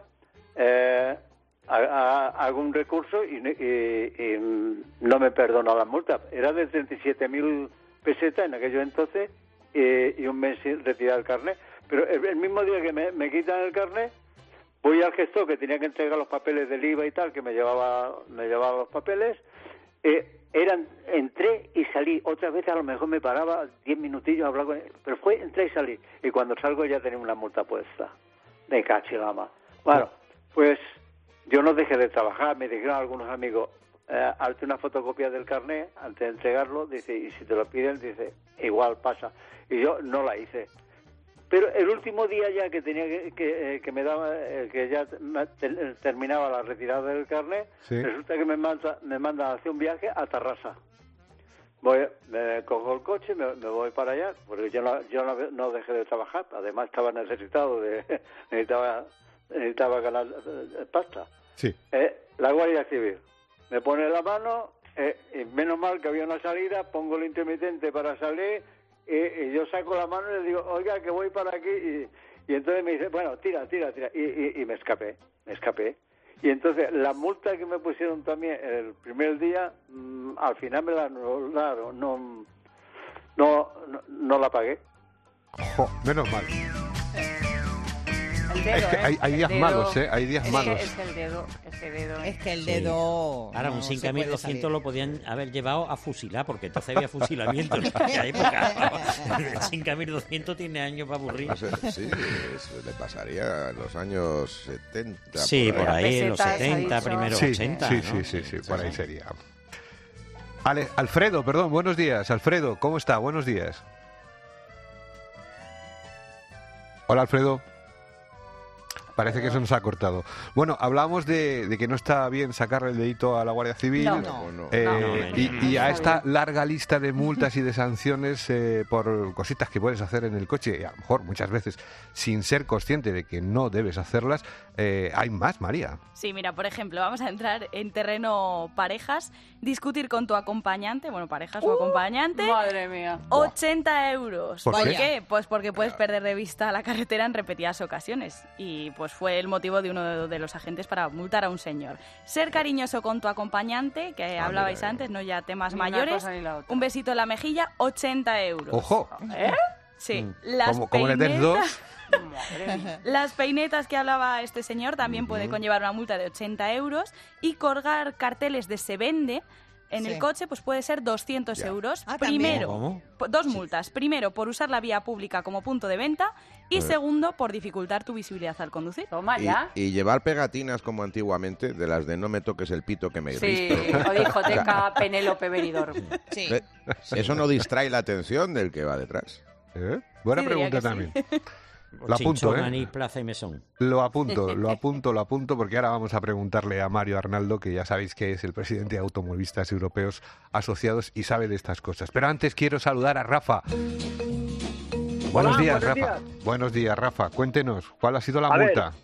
hago un recurso y no me perdona la multa. Era de 37.000 pesetas en aquello entonces y un mes sin retirar el carnet. Pero el mismo día que me quitan el carnet, voy al gestor que tenía que entregar los papeles del IVA y tal, que me llevaba los papeles, entré y salí. Otras veces a lo mejor me paraba 10 minutillos a hablar con él, pero fue entrar y salir. Y cuando salgo ya tenía una multa puesta. De cachilama. Bueno, pues yo no dejé de trabajar. Me dijeron algunos amigos, hazte una fotocopia del carnet antes de entregarlo, dice, y si te lo piden, dice, igual pasa. Y yo no la hice. Pero el último día ya que tenía que me daba, que ya terminaba la retirada del carnet, resulta que me mandan a hacer un viaje a Tarrasa. Me cojo el coche, me voy para allá, porque yo no dejé de trabajar. Además estaba necesitado necesitaba ganar pasta.
Sí.
La Guardia Civil me pone la mano, y menos mal que había una salida, pongo el intermitente para salir. Y yo saco la mano y le digo, oiga, que voy para aquí. Y entonces me dice, bueno, tira. Y me escapé. Y entonces la multa que me pusieron también el primer día, al final me la anularon. No la pagué.
Menos mal.
El dedo,
es que hay días malos, hay días malos.
Es que el dedo.
Es que el dedo.
Ahora, un 5200 lo podían haber llevado a fusilar, porque entonces había fusilamiento en aquella época. El 5200 tiene años para aburrir.
Sí, eso le pasaría en los años 70.
Sí, por ahí, en los 70, primero 80.
Sí, por ahí sería. Alfredo, perdón, buenos días. Alfredo, ¿cómo está? Buenos días. Hola, Alfredo. Parece que se nos ha cortado. Bueno, hablamos de que no está bien sacarle el dedito a la Guardia Civil y a esta larga lista de multas y de sanciones por cositas que puedes hacer en el coche, y a lo mejor muchas veces sin ser consciente de que no debes hacerlas. Hay más, María.
Sí, mira, por ejemplo, vamos a entrar en terreno parejas, discutir con tu acompañante, parejas o acompañante.
Madre mía.
80 euros.
¿Por
qué? Pues porque puedes perder de vista la carretera en repetidas ocasiones. Y pues fue el motivo de uno de los agentes para multar a un señor. Ser cariñoso con tu acompañante, que hablabais antes, no ya temas mayores. Un besito en la mejilla, 80 euros.
¡Ojo!
Sí.
¿Cómo le des dos?
Las peinetas que hablaba este señor también puede conllevar una multa de 80 euros, y colgar carteles de se vende en el coche pues puede ser 200 euros. Primero, dos multas. Primero, por usar la vía pública como punto de venta, y segundo, por dificultar tu visibilidad al conducir.
Toma ya.
Y llevar pegatinas como antiguamente, de las de no me toques el pito que me irristo.
Sí, o discoteca Penélope Benidorm.
Sí. Eso no distrae la atención del que va detrás.
Buena pregunta también. Lo apunto,
Anís, Plaza y Mesón.
Lo apunto, porque ahora vamos a preguntarle a Mario Arnaldo, que ya sabéis que es el presidente de Automovilistas Europeos Asociados y sabe de estas cosas. Pero antes quiero saludar a Rafa. Buenos días, Rafa. Buenos días, Rafa. Cuéntenos, ¿cuál ha sido la multa?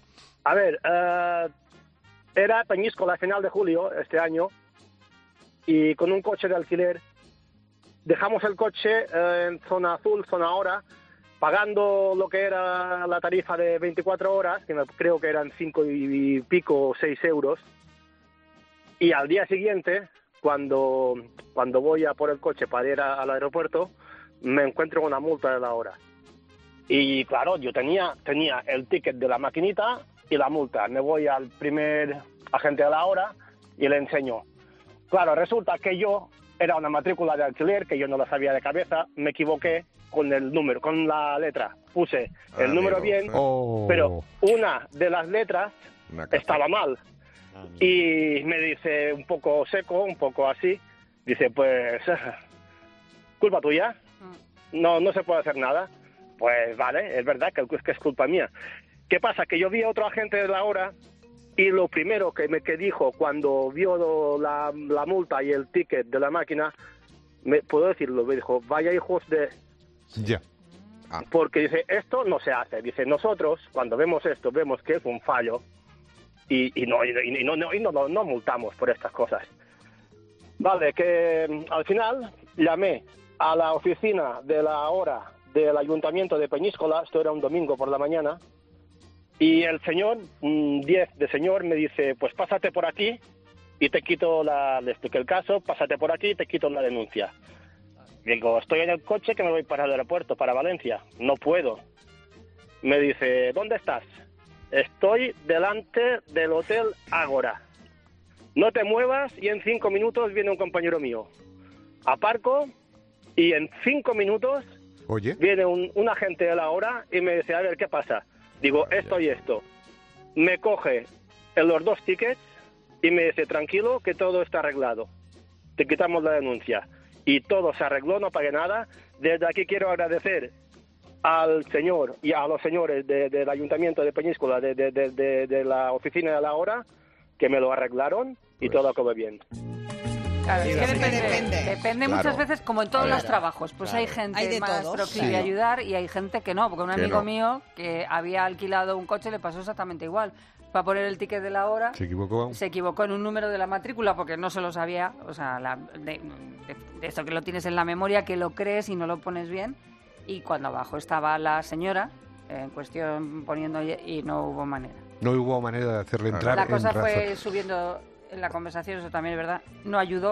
Era Peñíscola, final de julio, este año, y con un coche de alquiler. Dejamos el coche en zona azul, zona hora, pagando lo que era la tarifa de 24 horas, que creo que eran 5 y pico, 6 euros. Y al día siguiente, cuando voy a por el coche para ir al aeropuerto, me encuentro con una multa de la hora. Y claro, yo tenía el ticket de la maquinita y la multa. Me voy al primer agente de la hora y le enseño. Claro, resulta que yo era una matrícula de alquiler, que yo no la sabía de cabeza, me equivoqué con el número, con la letra. Puse el número bien, pero una de las letras estaba mal. Y me dice, un poco seco, un poco así, dice, pues, culpa tuya, no se puede hacer nada. Pues vale, es verdad que es culpa mía. ¿Qué pasa? Que yo vi a otro agente de la hora y lo primero que dijo cuando vio la multa y el ticket de la máquina, puedo decirlo, me dijo, vaya hijos de...
Ya.
Porque dice, esto no se hace. Dice, nosotros cuando vemos esto, vemos que es un fallo y no multamos por estas cosas. Vale, que al final llamé a la oficina de la hora del Ayuntamiento de Peñíscola, esto era un domingo por la mañana, y el señor, 10 de señor, me dice, pues pásate por aquí y te quito le expliqué el caso, pásate por aquí y te quito la denuncia. Digo, estoy en el coche que me voy para el aeropuerto, para Valencia, no puedo. Me dice, ¿dónde estás? Estoy delante del Hotel Ágora. no te muevas y en 5 minutos viene un compañero mío. Aparco y en 5 minutos viene un agente de la hora y me dice, a ver, ¿qué pasa? Digo, esto y esto. Me coge los 2 tickets y me dice, tranquilo, que todo está arreglado. Te quitamos la denuncia. Y todo se arregló, no pagué nada. Desde aquí quiero agradecer al señor y a los señores del Ayuntamiento de Peñíscola, de la oficina de la hora, que me lo arreglaron y todo acabó bien.
Claro, es que depende muchas veces, como en todos los trabajos. Pues hay gente más proclive a ayudar y hay gente que no. Porque un amigo mío que había alquilado un coche le pasó exactamente igual. Para poner el ticket de la hora, se equivocó en un número de la matrícula porque no se lo sabía. O sea, de esto que lo tienes en la memoria, que lo crees y no lo pones bien. Y cuando abajo estaba la señora en cuestión poniendo y no hubo manera.
No hubo manera de hacerle entrar.
La cosa fue subiendo en la conversación, eso también es verdad. No ayudó.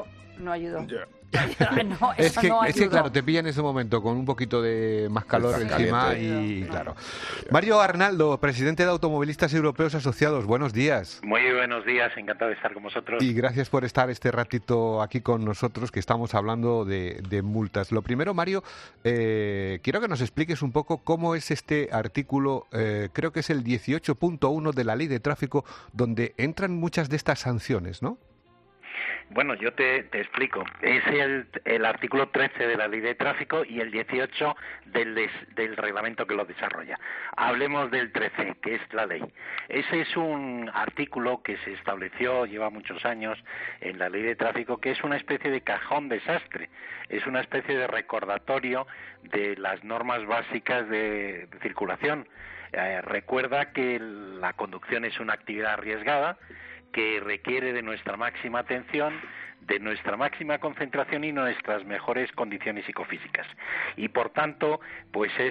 No,
es que claro, te pilla en ese momento con un poquito de más calor encima y claro. Mario Arnaldo, presidente de Automovilistas Europeos Asociados, buenos días.
Muy buenos días, encantado de estar con vosotros.
Y gracias por estar este ratito aquí con nosotros, que estamos hablando de multas. Lo primero, Mario, quiero que nos expliques un poco cómo es este artículo, creo que es el 18.1 de la Ley de Tráfico, donde entran muchas de estas sanciones, ¿no?
Bueno, yo te explico. Es el artículo 13 de la Ley de Tráfico y el 18 del reglamento que lo desarrolla. Hablemos del 13, que es la ley. Ese es un artículo que se estableció, lleva muchos años, en la Ley de Tráfico, que es una especie de cajón desastre. Es una especie de recordatorio de las normas básicas de circulación. Recuerda que la conducción es una actividad arriesgada, que requiere de nuestra máxima atención, de nuestra máxima concentración y nuestras mejores condiciones psicofísicas. Y por tanto, pues es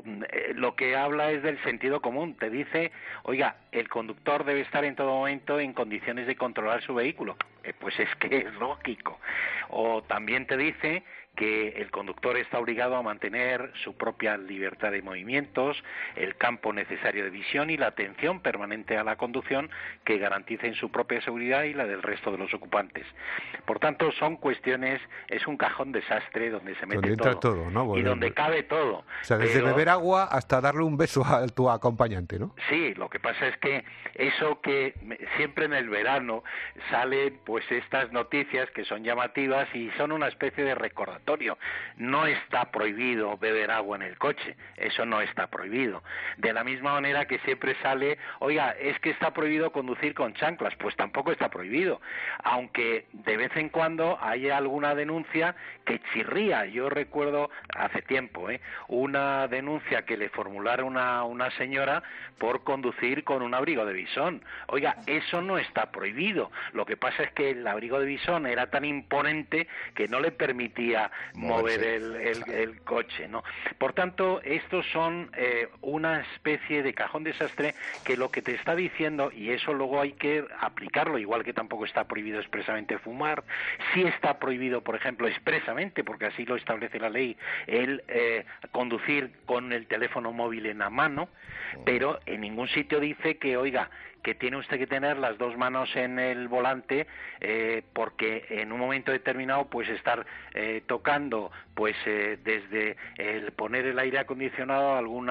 lo que habla es del sentido común. Te dice, oiga, el conductor debe estar en todo momento en condiciones de controlar su vehículo. Pues es que es lógico. O también te dice que el conductor está obligado a mantener su propia libertad de movimientos, el campo necesario de visión y la atención permanente a la conducción que garanticen su propia seguridad y la del resto de los ocupantes. Por tanto, son cuestiones, es un cajón desastre donde se mete todo,
¿no?
Y donde cabe todo.
O sea, desde beber agua hasta darle un beso a tu acompañante, ¿no?
Sí, lo que pasa es que eso que siempre en el verano salen pues estas noticias que son llamativas y son una especie de recordatorio. No está prohibido beber agua en el coche, eso no está prohibido. De la misma manera que siempre sale, oiga, es que está prohibido conducir con chanclas, pues tampoco está prohibido, aunque de vez en cuando hay alguna denuncia que chirría. Yo recuerdo hace tiempo una denuncia que le formularon a una señora por conducir con un abrigo de visón. Oiga, eso no está prohibido, lo que pasa es que el abrigo de visón era tan imponente que no le permitía mover el coche, ¿no? Por tanto, estos son una especie de cajón desastre que lo que te está diciendo, y eso luego hay que aplicarlo, igual que tampoco está prohibido expresamente fumar, sí está prohibido, por ejemplo, expresamente, porque así lo establece la ley, el conducir con el teléfono móvil en la mano, pero en ningún sitio dice que, oiga, que tiene usted que tener las dos manos en el volante porque en un momento determinado pues estar tocando pues desde el poner el aire acondicionado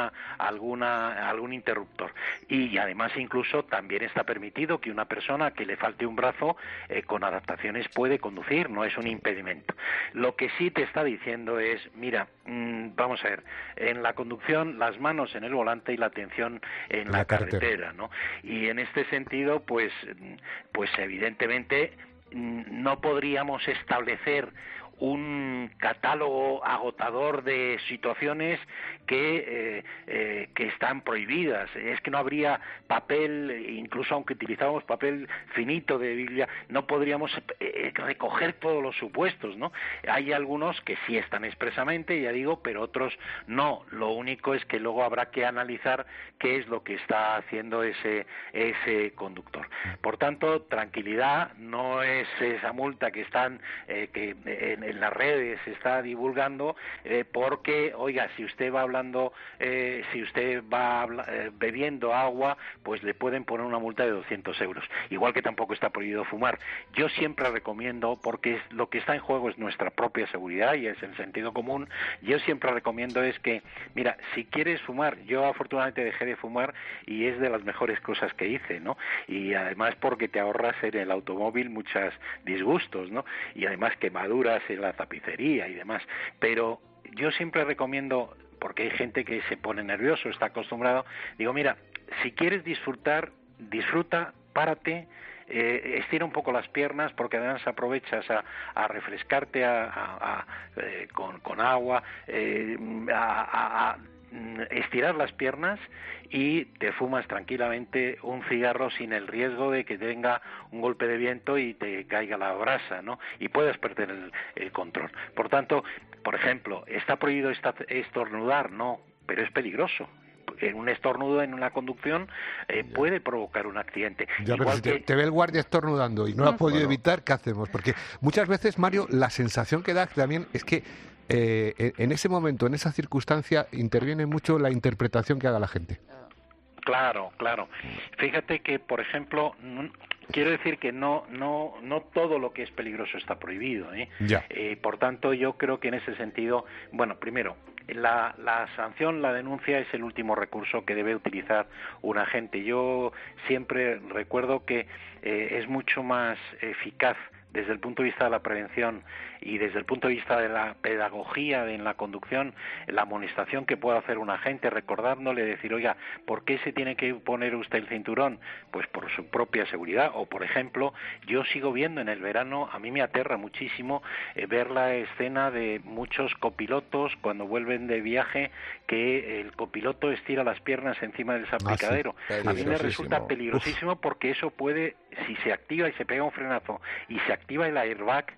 algún interruptor. Y además incluso también está permitido que una persona que le falte un brazo con adaptaciones puede conducir, no es un impedimento. Lo que sí te está diciendo es, mira, vamos a ver, en la conducción las manos en el volante y la atención en la carretera, ¿no? Y en este sentido, pues evidentemente no podríamos establecer un catálogo agotador de situaciones que están prohibidas. Es que no habría papel, incluso aunque utilizáramos papel finito de Biblia, no podríamos recoger todos los supuestos, ¿no? Hay algunos que sí están expresamente, ya digo, pero otros no. Lo único es que luego habrá que analizar qué es lo que está haciendo ese conductor. Por tanto, tranquilidad, no es esa multa que están que en las redes se está divulgando, porque, oiga, si usted va hablando, si usted va bebiendo agua, pues le pueden poner una multa de 200 euros. Igual que tampoco está prohibido fumar. Yo siempre recomiendo, porque lo que está en juego es nuestra propia seguridad y es el sentido común, yo siempre recomiendo es que, mira, si quieres fumar, yo afortunadamente dejé de fumar y es de las mejores cosas que hice, ¿no? Y además porque te ahorras en el automóvil muchos disgustos, ¿no? Y además quemaduras en la tapicería y demás. Pero yo siempre recomiendo, porque hay gente que se pone nervioso, está acostumbrado, digo, mira, si quieres disfrutar, disfruta, párate, estira un poco las piernas, porque además aprovechas a refrescarte con agua, a estirar las piernas y te fumas tranquilamente un cigarro sin el riesgo de que tenga un golpe de viento y te caiga la brasa, ¿no? Y puedas perder el control. Por tanto, por ejemplo, ¿está prohibido estornudar? No, pero es peligroso. Un estornudo en una conducción puede provocar un accidente.
Ya, pero si te ve el guardia estornudando y no lo has podido evitar, ¿qué hacemos? Porque muchas veces, Mario, la sensación que da también es que en ese momento, en esa circunstancia, interviene mucho la interpretación que haga la gente.
Claro, claro. Fíjate que, por ejemplo, quiero decir que no todo lo que es peligroso está prohibido, ¿eh?
Ya.
Por tanto, yo creo que en ese sentido, bueno, primero, la sanción, la denuncia es el último recurso que debe utilizar un agente. Yo siempre recuerdo que es mucho más eficaz desde el punto de vista de la prevención y desde el punto de vista de la pedagogía en la conducción, la amonestación que puede hacer un agente, recordándole, decir, oiga, ¿por qué se tiene que poner usted el cinturón? Pues por su propia seguridad. O, por ejemplo, yo sigo viendo en el verano, a mí me aterra muchísimo ver la escena de muchos copilotos cuando vuelven de viaje, que el copiloto estira las piernas encima del salpicadero.
Sí.
A mí me resulta peligrosísimo porque eso puede, si se activa y se pega un frenazo y se activa el airbag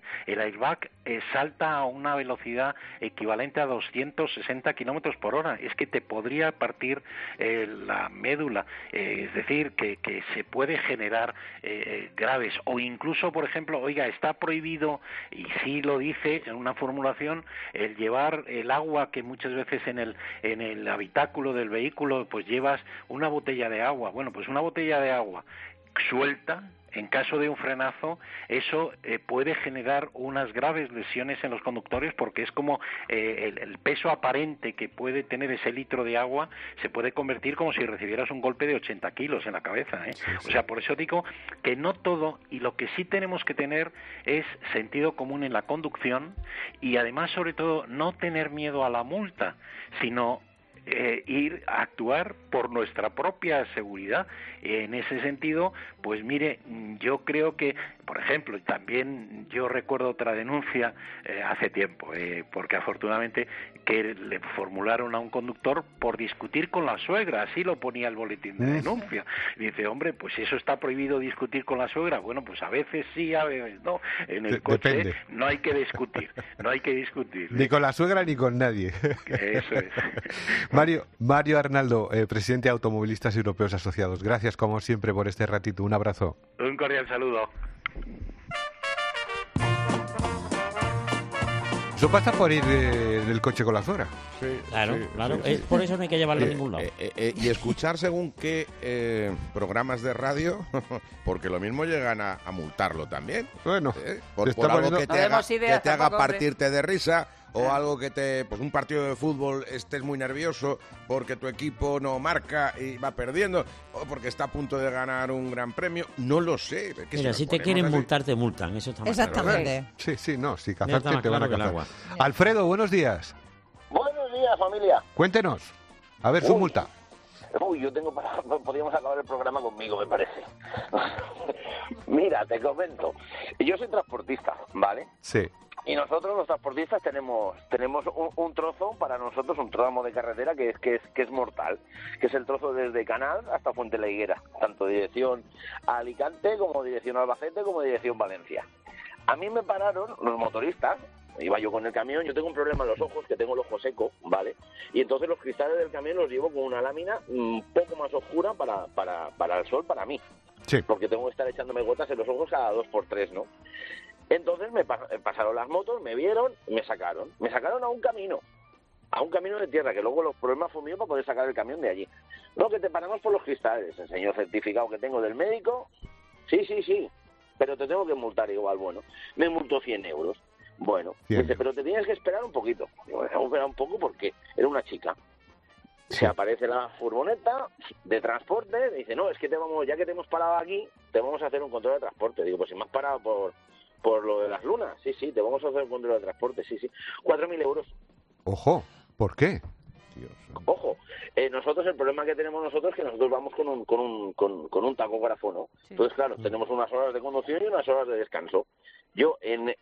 salta a una velocidad equivalente a 260 kilómetros por hora. Es que te podría partir la médula, es decir, que se puede generar graves. O incluso, por ejemplo, oiga, está prohibido, y sí lo dice en una formulación, el llevar el agua, que muchas veces en el habitáculo del vehículo pues llevas una botella de agua. Bueno, pues una botella de agua suelta, en caso de un frenazo, eso puede generar unas graves lesiones en los conductores, porque es como el peso aparente que puede tener ese litro de agua se puede convertir como si recibieras un golpe de 80 kilos en la cabeza, ¿eh? Sí. O sea, por eso digo que no todo, y lo que sí tenemos que tener es sentido común en la conducción, y además, sobre todo, no tener miedo a la multa, sino ir a actuar por nuestra propia seguridad. En ese sentido, pues mire, yo creo que, por ejemplo, también yo recuerdo otra denuncia hace tiempo, porque afortunadamente que le formularon a un conductor por discutir con la suegra, así lo ponía el boletín de denuncia. Y dice, hombre, pues eso está prohibido, discutir con la suegra. Bueno, pues a veces sí, a veces no. En el coche
depende.
No hay que discutir, no hay que discutir.
Ni con la suegra ni con nadie.
Eso es.
Mario Arnaldo, presidente de Automovilistas Europeos Asociados. Gracias, como siempre, por este ratito. Un abrazo.
Un cordial saludo.
Eso pasa por ir del coche con la suegra.
Sí,
claro.
Sí.
Por eso no hay que llevarlo a ningún lado.
Y escuchar según qué programas de radio, porque lo mismo llegan a multarlo también.
Bueno,
por algo que te haga partirte de risa, o algo que pues un partido de fútbol estés muy nervioso porque tu equipo no marca y va perdiendo, o porque está a punto de ganar un gran premio, no lo sé.
Mira, si te quieren multar, te multan, eso está más
exactamente.
Claro. Si cazarte te van a cazar.
Agua.
Alfredo, buenos días.
Buenos días, familia.
Cuéntenos, a ver su multa.
Yo tengo podríamos acabar el programa conmigo, me parece. Mira, te comento. Yo soy transportista, ¿vale?
Sí.
Y nosotros los transportistas tenemos un trozo, para nosotros un tramo de carretera que es mortal, que es el trozo desde Canal hasta Fuente la Higuera, tanto dirección a Alicante como dirección a Albacete como dirección Valencia. A mí me pararon los motoristas, iba yo con el camión, yo tengo un problema en los ojos, que tengo el ojo seco, ¿vale? Y entonces los cristales del camión los llevo con una lámina un poco más oscura para el sol, para mí.
Sí.
Porque tengo que estar echándome gotas en los ojos cada 2x3, ¿no? Entonces me pasaron las motos, me vieron, me sacaron a un camino de tierra, que luego los problemas fue mío para poder sacar el camión de allí. No, que te paramos por los cristales, enseñó el certificado que tengo del médico, sí, pero te tengo que multar igual, bueno, me multó 100 euros. Bueno, dice, pero te tienes que esperar un poquito. Digo, me tengo que esperar un poco porque era una chica. Se aparece la furgoneta de transporte, dice, no, es que ya que te hemos parado aquí, te vamos a hacer un control de transporte. Digo, pues si me has parado por lo de las lunas, sí, te vamos a hacer un control de transporte, sí, 4.000 euros.
Ojo, ¿por qué?
Ojo, nosotros el problema que tenemos nosotros es que nosotros vamos con un tacógrafo, ¿no? Sí. Entonces, claro, tenemos unas horas de conducción y unas horas de descanso. Yo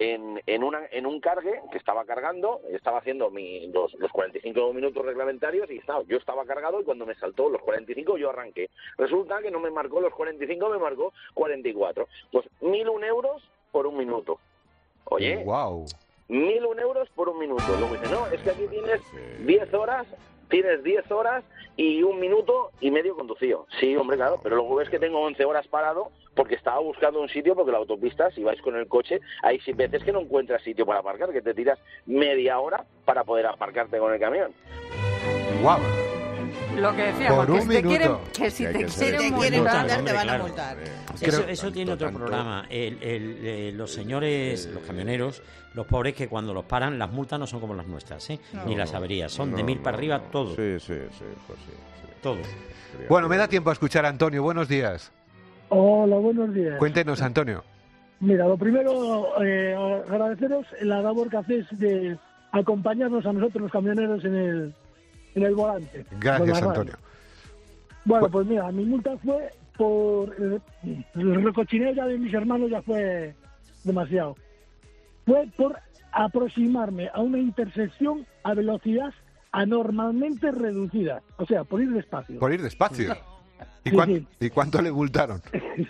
en un cargue que estaba cargando, estaba haciendo los 45 minutos reglamentarios y yo estaba cargado y cuando me saltó los 45 yo arranqué. Resulta que no me marcó los 45, me marcó 44. Pues 1.001 euros por un minuto. Oye,
wow.
1.001 euros por un minuto. Luego dice, no, es que aquí tienes 10 horas y 1 minuto y medio conducido. Sí, hombre, claro, pero luego ves que tengo 11 horas parado porque estaba buscando un sitio, porque la autopista, si vais con el coche, hay veces que no encuentras sitio para aparcar, que te tiras media hora para poder aparcarte con el camión.
¡Guau!
Lo que decíamos, que si te quieren multar,
te van a multar.
Eso tiene otro programa. Los señores, los camioneros, los pobres, que cuando los paran, las multas no son como las nuestras, ni las averías, son de 1.000 para arriba, todo.
Sí.
Todo.
Bueno, me da tiempo a escuchar a Antonio. Buenos días.
Hola, buenos días.
Cuéntenos, Antonio.
Mira, lo primero, agradeceros la labor que hacéis de acompañarnos a nosotros los camioneros en el volante.
Gracias, Antonio.
Bueno, pues mira, mi multa fue por el recochineo ya de mis hermanos, ya fue demasiado. Fue por aproximarme a una intersección a velocidad anormalmente reducida. O sea, por ir despacio.
Por ir despacio. ¿Y cuánto le multaron?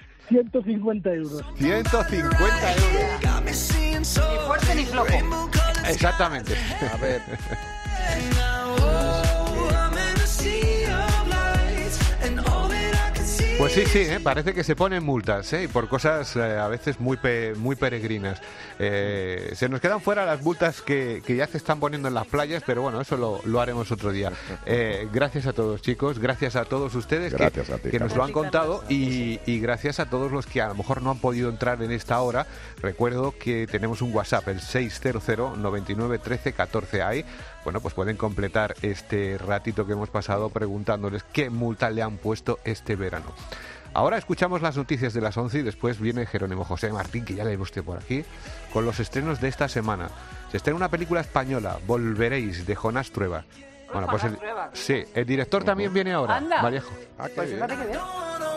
150 euros.
150 euros.
Ni fuerte ni flojo.
Exactamente.
A ver.
Pues sí, parece que se ponen multas, y por cosas a veces muy peregrinas. Se nos quedan fuera las multas que ya se están poniendo en las playas, pero bueno, eso lo haremos otro día. Gracias a todos, chicos, gracias a todos ustedes que nos lo han contado y gracias a todos los que a lo mejor no han podido entrar en esta hora. Recuerdo que tenemos un WhatsApp, el 600 99 13 14. Ahí, bueno, pues pueden completar este ratito que hemos pasado preguntándoles qué multa le han puesto este verano. Ahora escuchamos las noticias de las 11 y después viene Jerónimo José Martín, que ya le hemos por aquí, con los estrenos de esta semana. Se estrena una película española, Volveréis, de Jonás Trueba. Bueno, pues el director también viene ahora.
Anda.
Vallejo.
Pues fíjate que bien.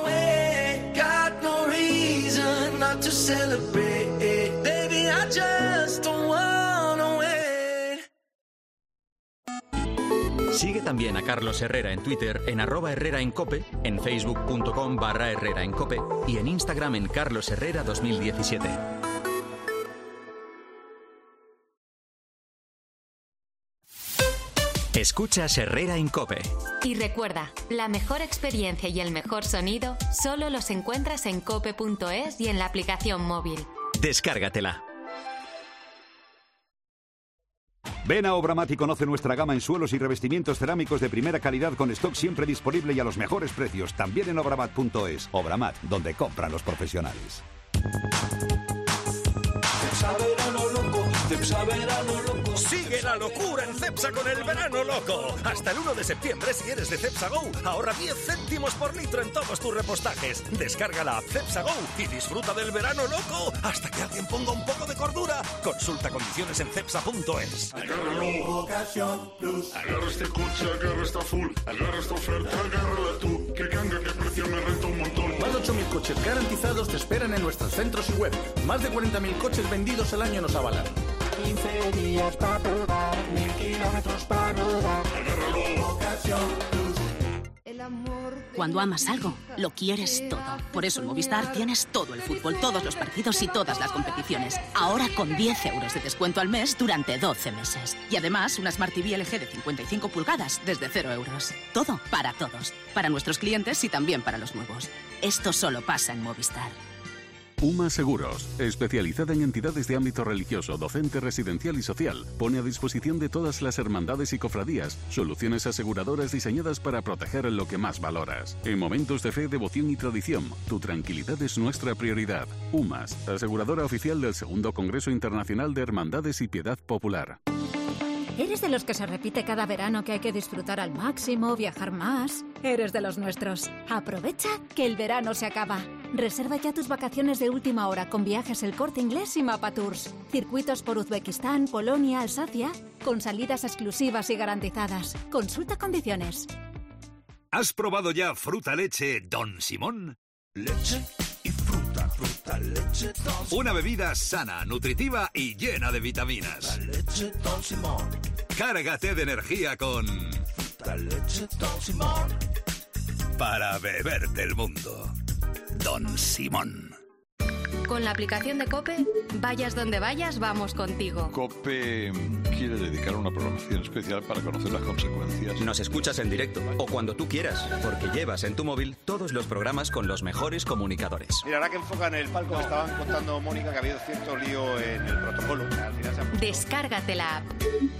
Sigue también a Carlos Herrera en Twitter en @HerreraEnCope, en facebook.com/HerreraEnCope y en Instagram en carlosherrera2017. Escuchas Herrera en COPE.
Y recuerda, la mejor experiencia y el mejor sonido solo los encuentras en cope.es y en la aplicación móvil.
Descárgatela.
Ven a Obramat y conoce nuestra gama en suelos y revestimientos cerámicos de primera calidad con stock siempre disponible y a los mejores precios. También en obramat.es. Obramat, donde compran los profesionales.
Sigue la locura en Cepsa con el verano loco. Hasta el 1 de septiembre, si eres de Cepsa Go, ahorra 10 céntimos por litro en todos tus repostajes. Descarga la app Cepsa Go y disfruta del verano loco hasta que alguien ponga un poco de cordura. Consulta condiciones en cepsa.es.
Agárralo, Ocasión Plus. Agarra este coche, agarra esta full. Agarra esta oferta, agárrala tú. Que canga, que precio, me renta un montón.
Más de 8.000 coches garantizados te esperan en nuestros centros y web. Más de 40.000 coches vendidos al año nos avalan.
15 días para probar, 1000 kilómetros para rodar. Agárralo, Ocasión Plus.
Cuando amas algo, lo quieres todo. Por eso en Movistar tienes todo el fútbol, todos los partidos y todas las competiciones. Ahora con 10 euros de descuento al mes durante 12 meses. Y además una Smart TV LG de 55 pulgadas desde 0 euros. Todo para todos. Para nuestros clientes y también para los nuevos. Esto solo pasa en Movistar.
UMA Seguros, especializada en entidades de ámbito religioso, docente, residencial y social, pone a disposición de todas las hermandades y cofradías soluciones aseguradoras diseñadas para proteger lo que más valoras. En momentos de fe, devoción y tradición, tu tranquilidad es nuestra prioridad. UMAS, aseguradora oficial del Segundo Congreso Internacional de Hermandades y Piedad Popular.
¿Eres de los que se repite cada verano que hay que disfrutar al máximo, viajar más? Eres de los nuestros. Aprovecha que el verano se acaba. Reserva ya tus vacaciones de última hora con Viajes El Corte Inglés y Mapa Tours. Circuitos por Uzbekistán, Polonia, Alsacia, con salidas exclusivas y garantizadas. Consulta condiciones.
¿Has probado ya fruta leche Don Simón?
Leche y fruta, fruta, leche Don Simón.
Una bebida sana, nutritiva y llena de vitaminas.
La leche Don Simón.
Cárgate de energía con...
Fruta, leche Don Simón.
Para beberte el mundo. Don Simón.
Con la aplicación de COPE, vayas donde vayas, vamos contigo.
COPE quiere dedicar una programación especial para conocer las consecuencias.
Nos escuchas en directo o cuando tú quieras, porque llevas en tu móvil todos los programas con los mejores comunicadores.
Mira, ahora que enfocan el palco, me estaban contando, Mónica, que ha habido cierto lío en el protocolo.
Descárgate la app.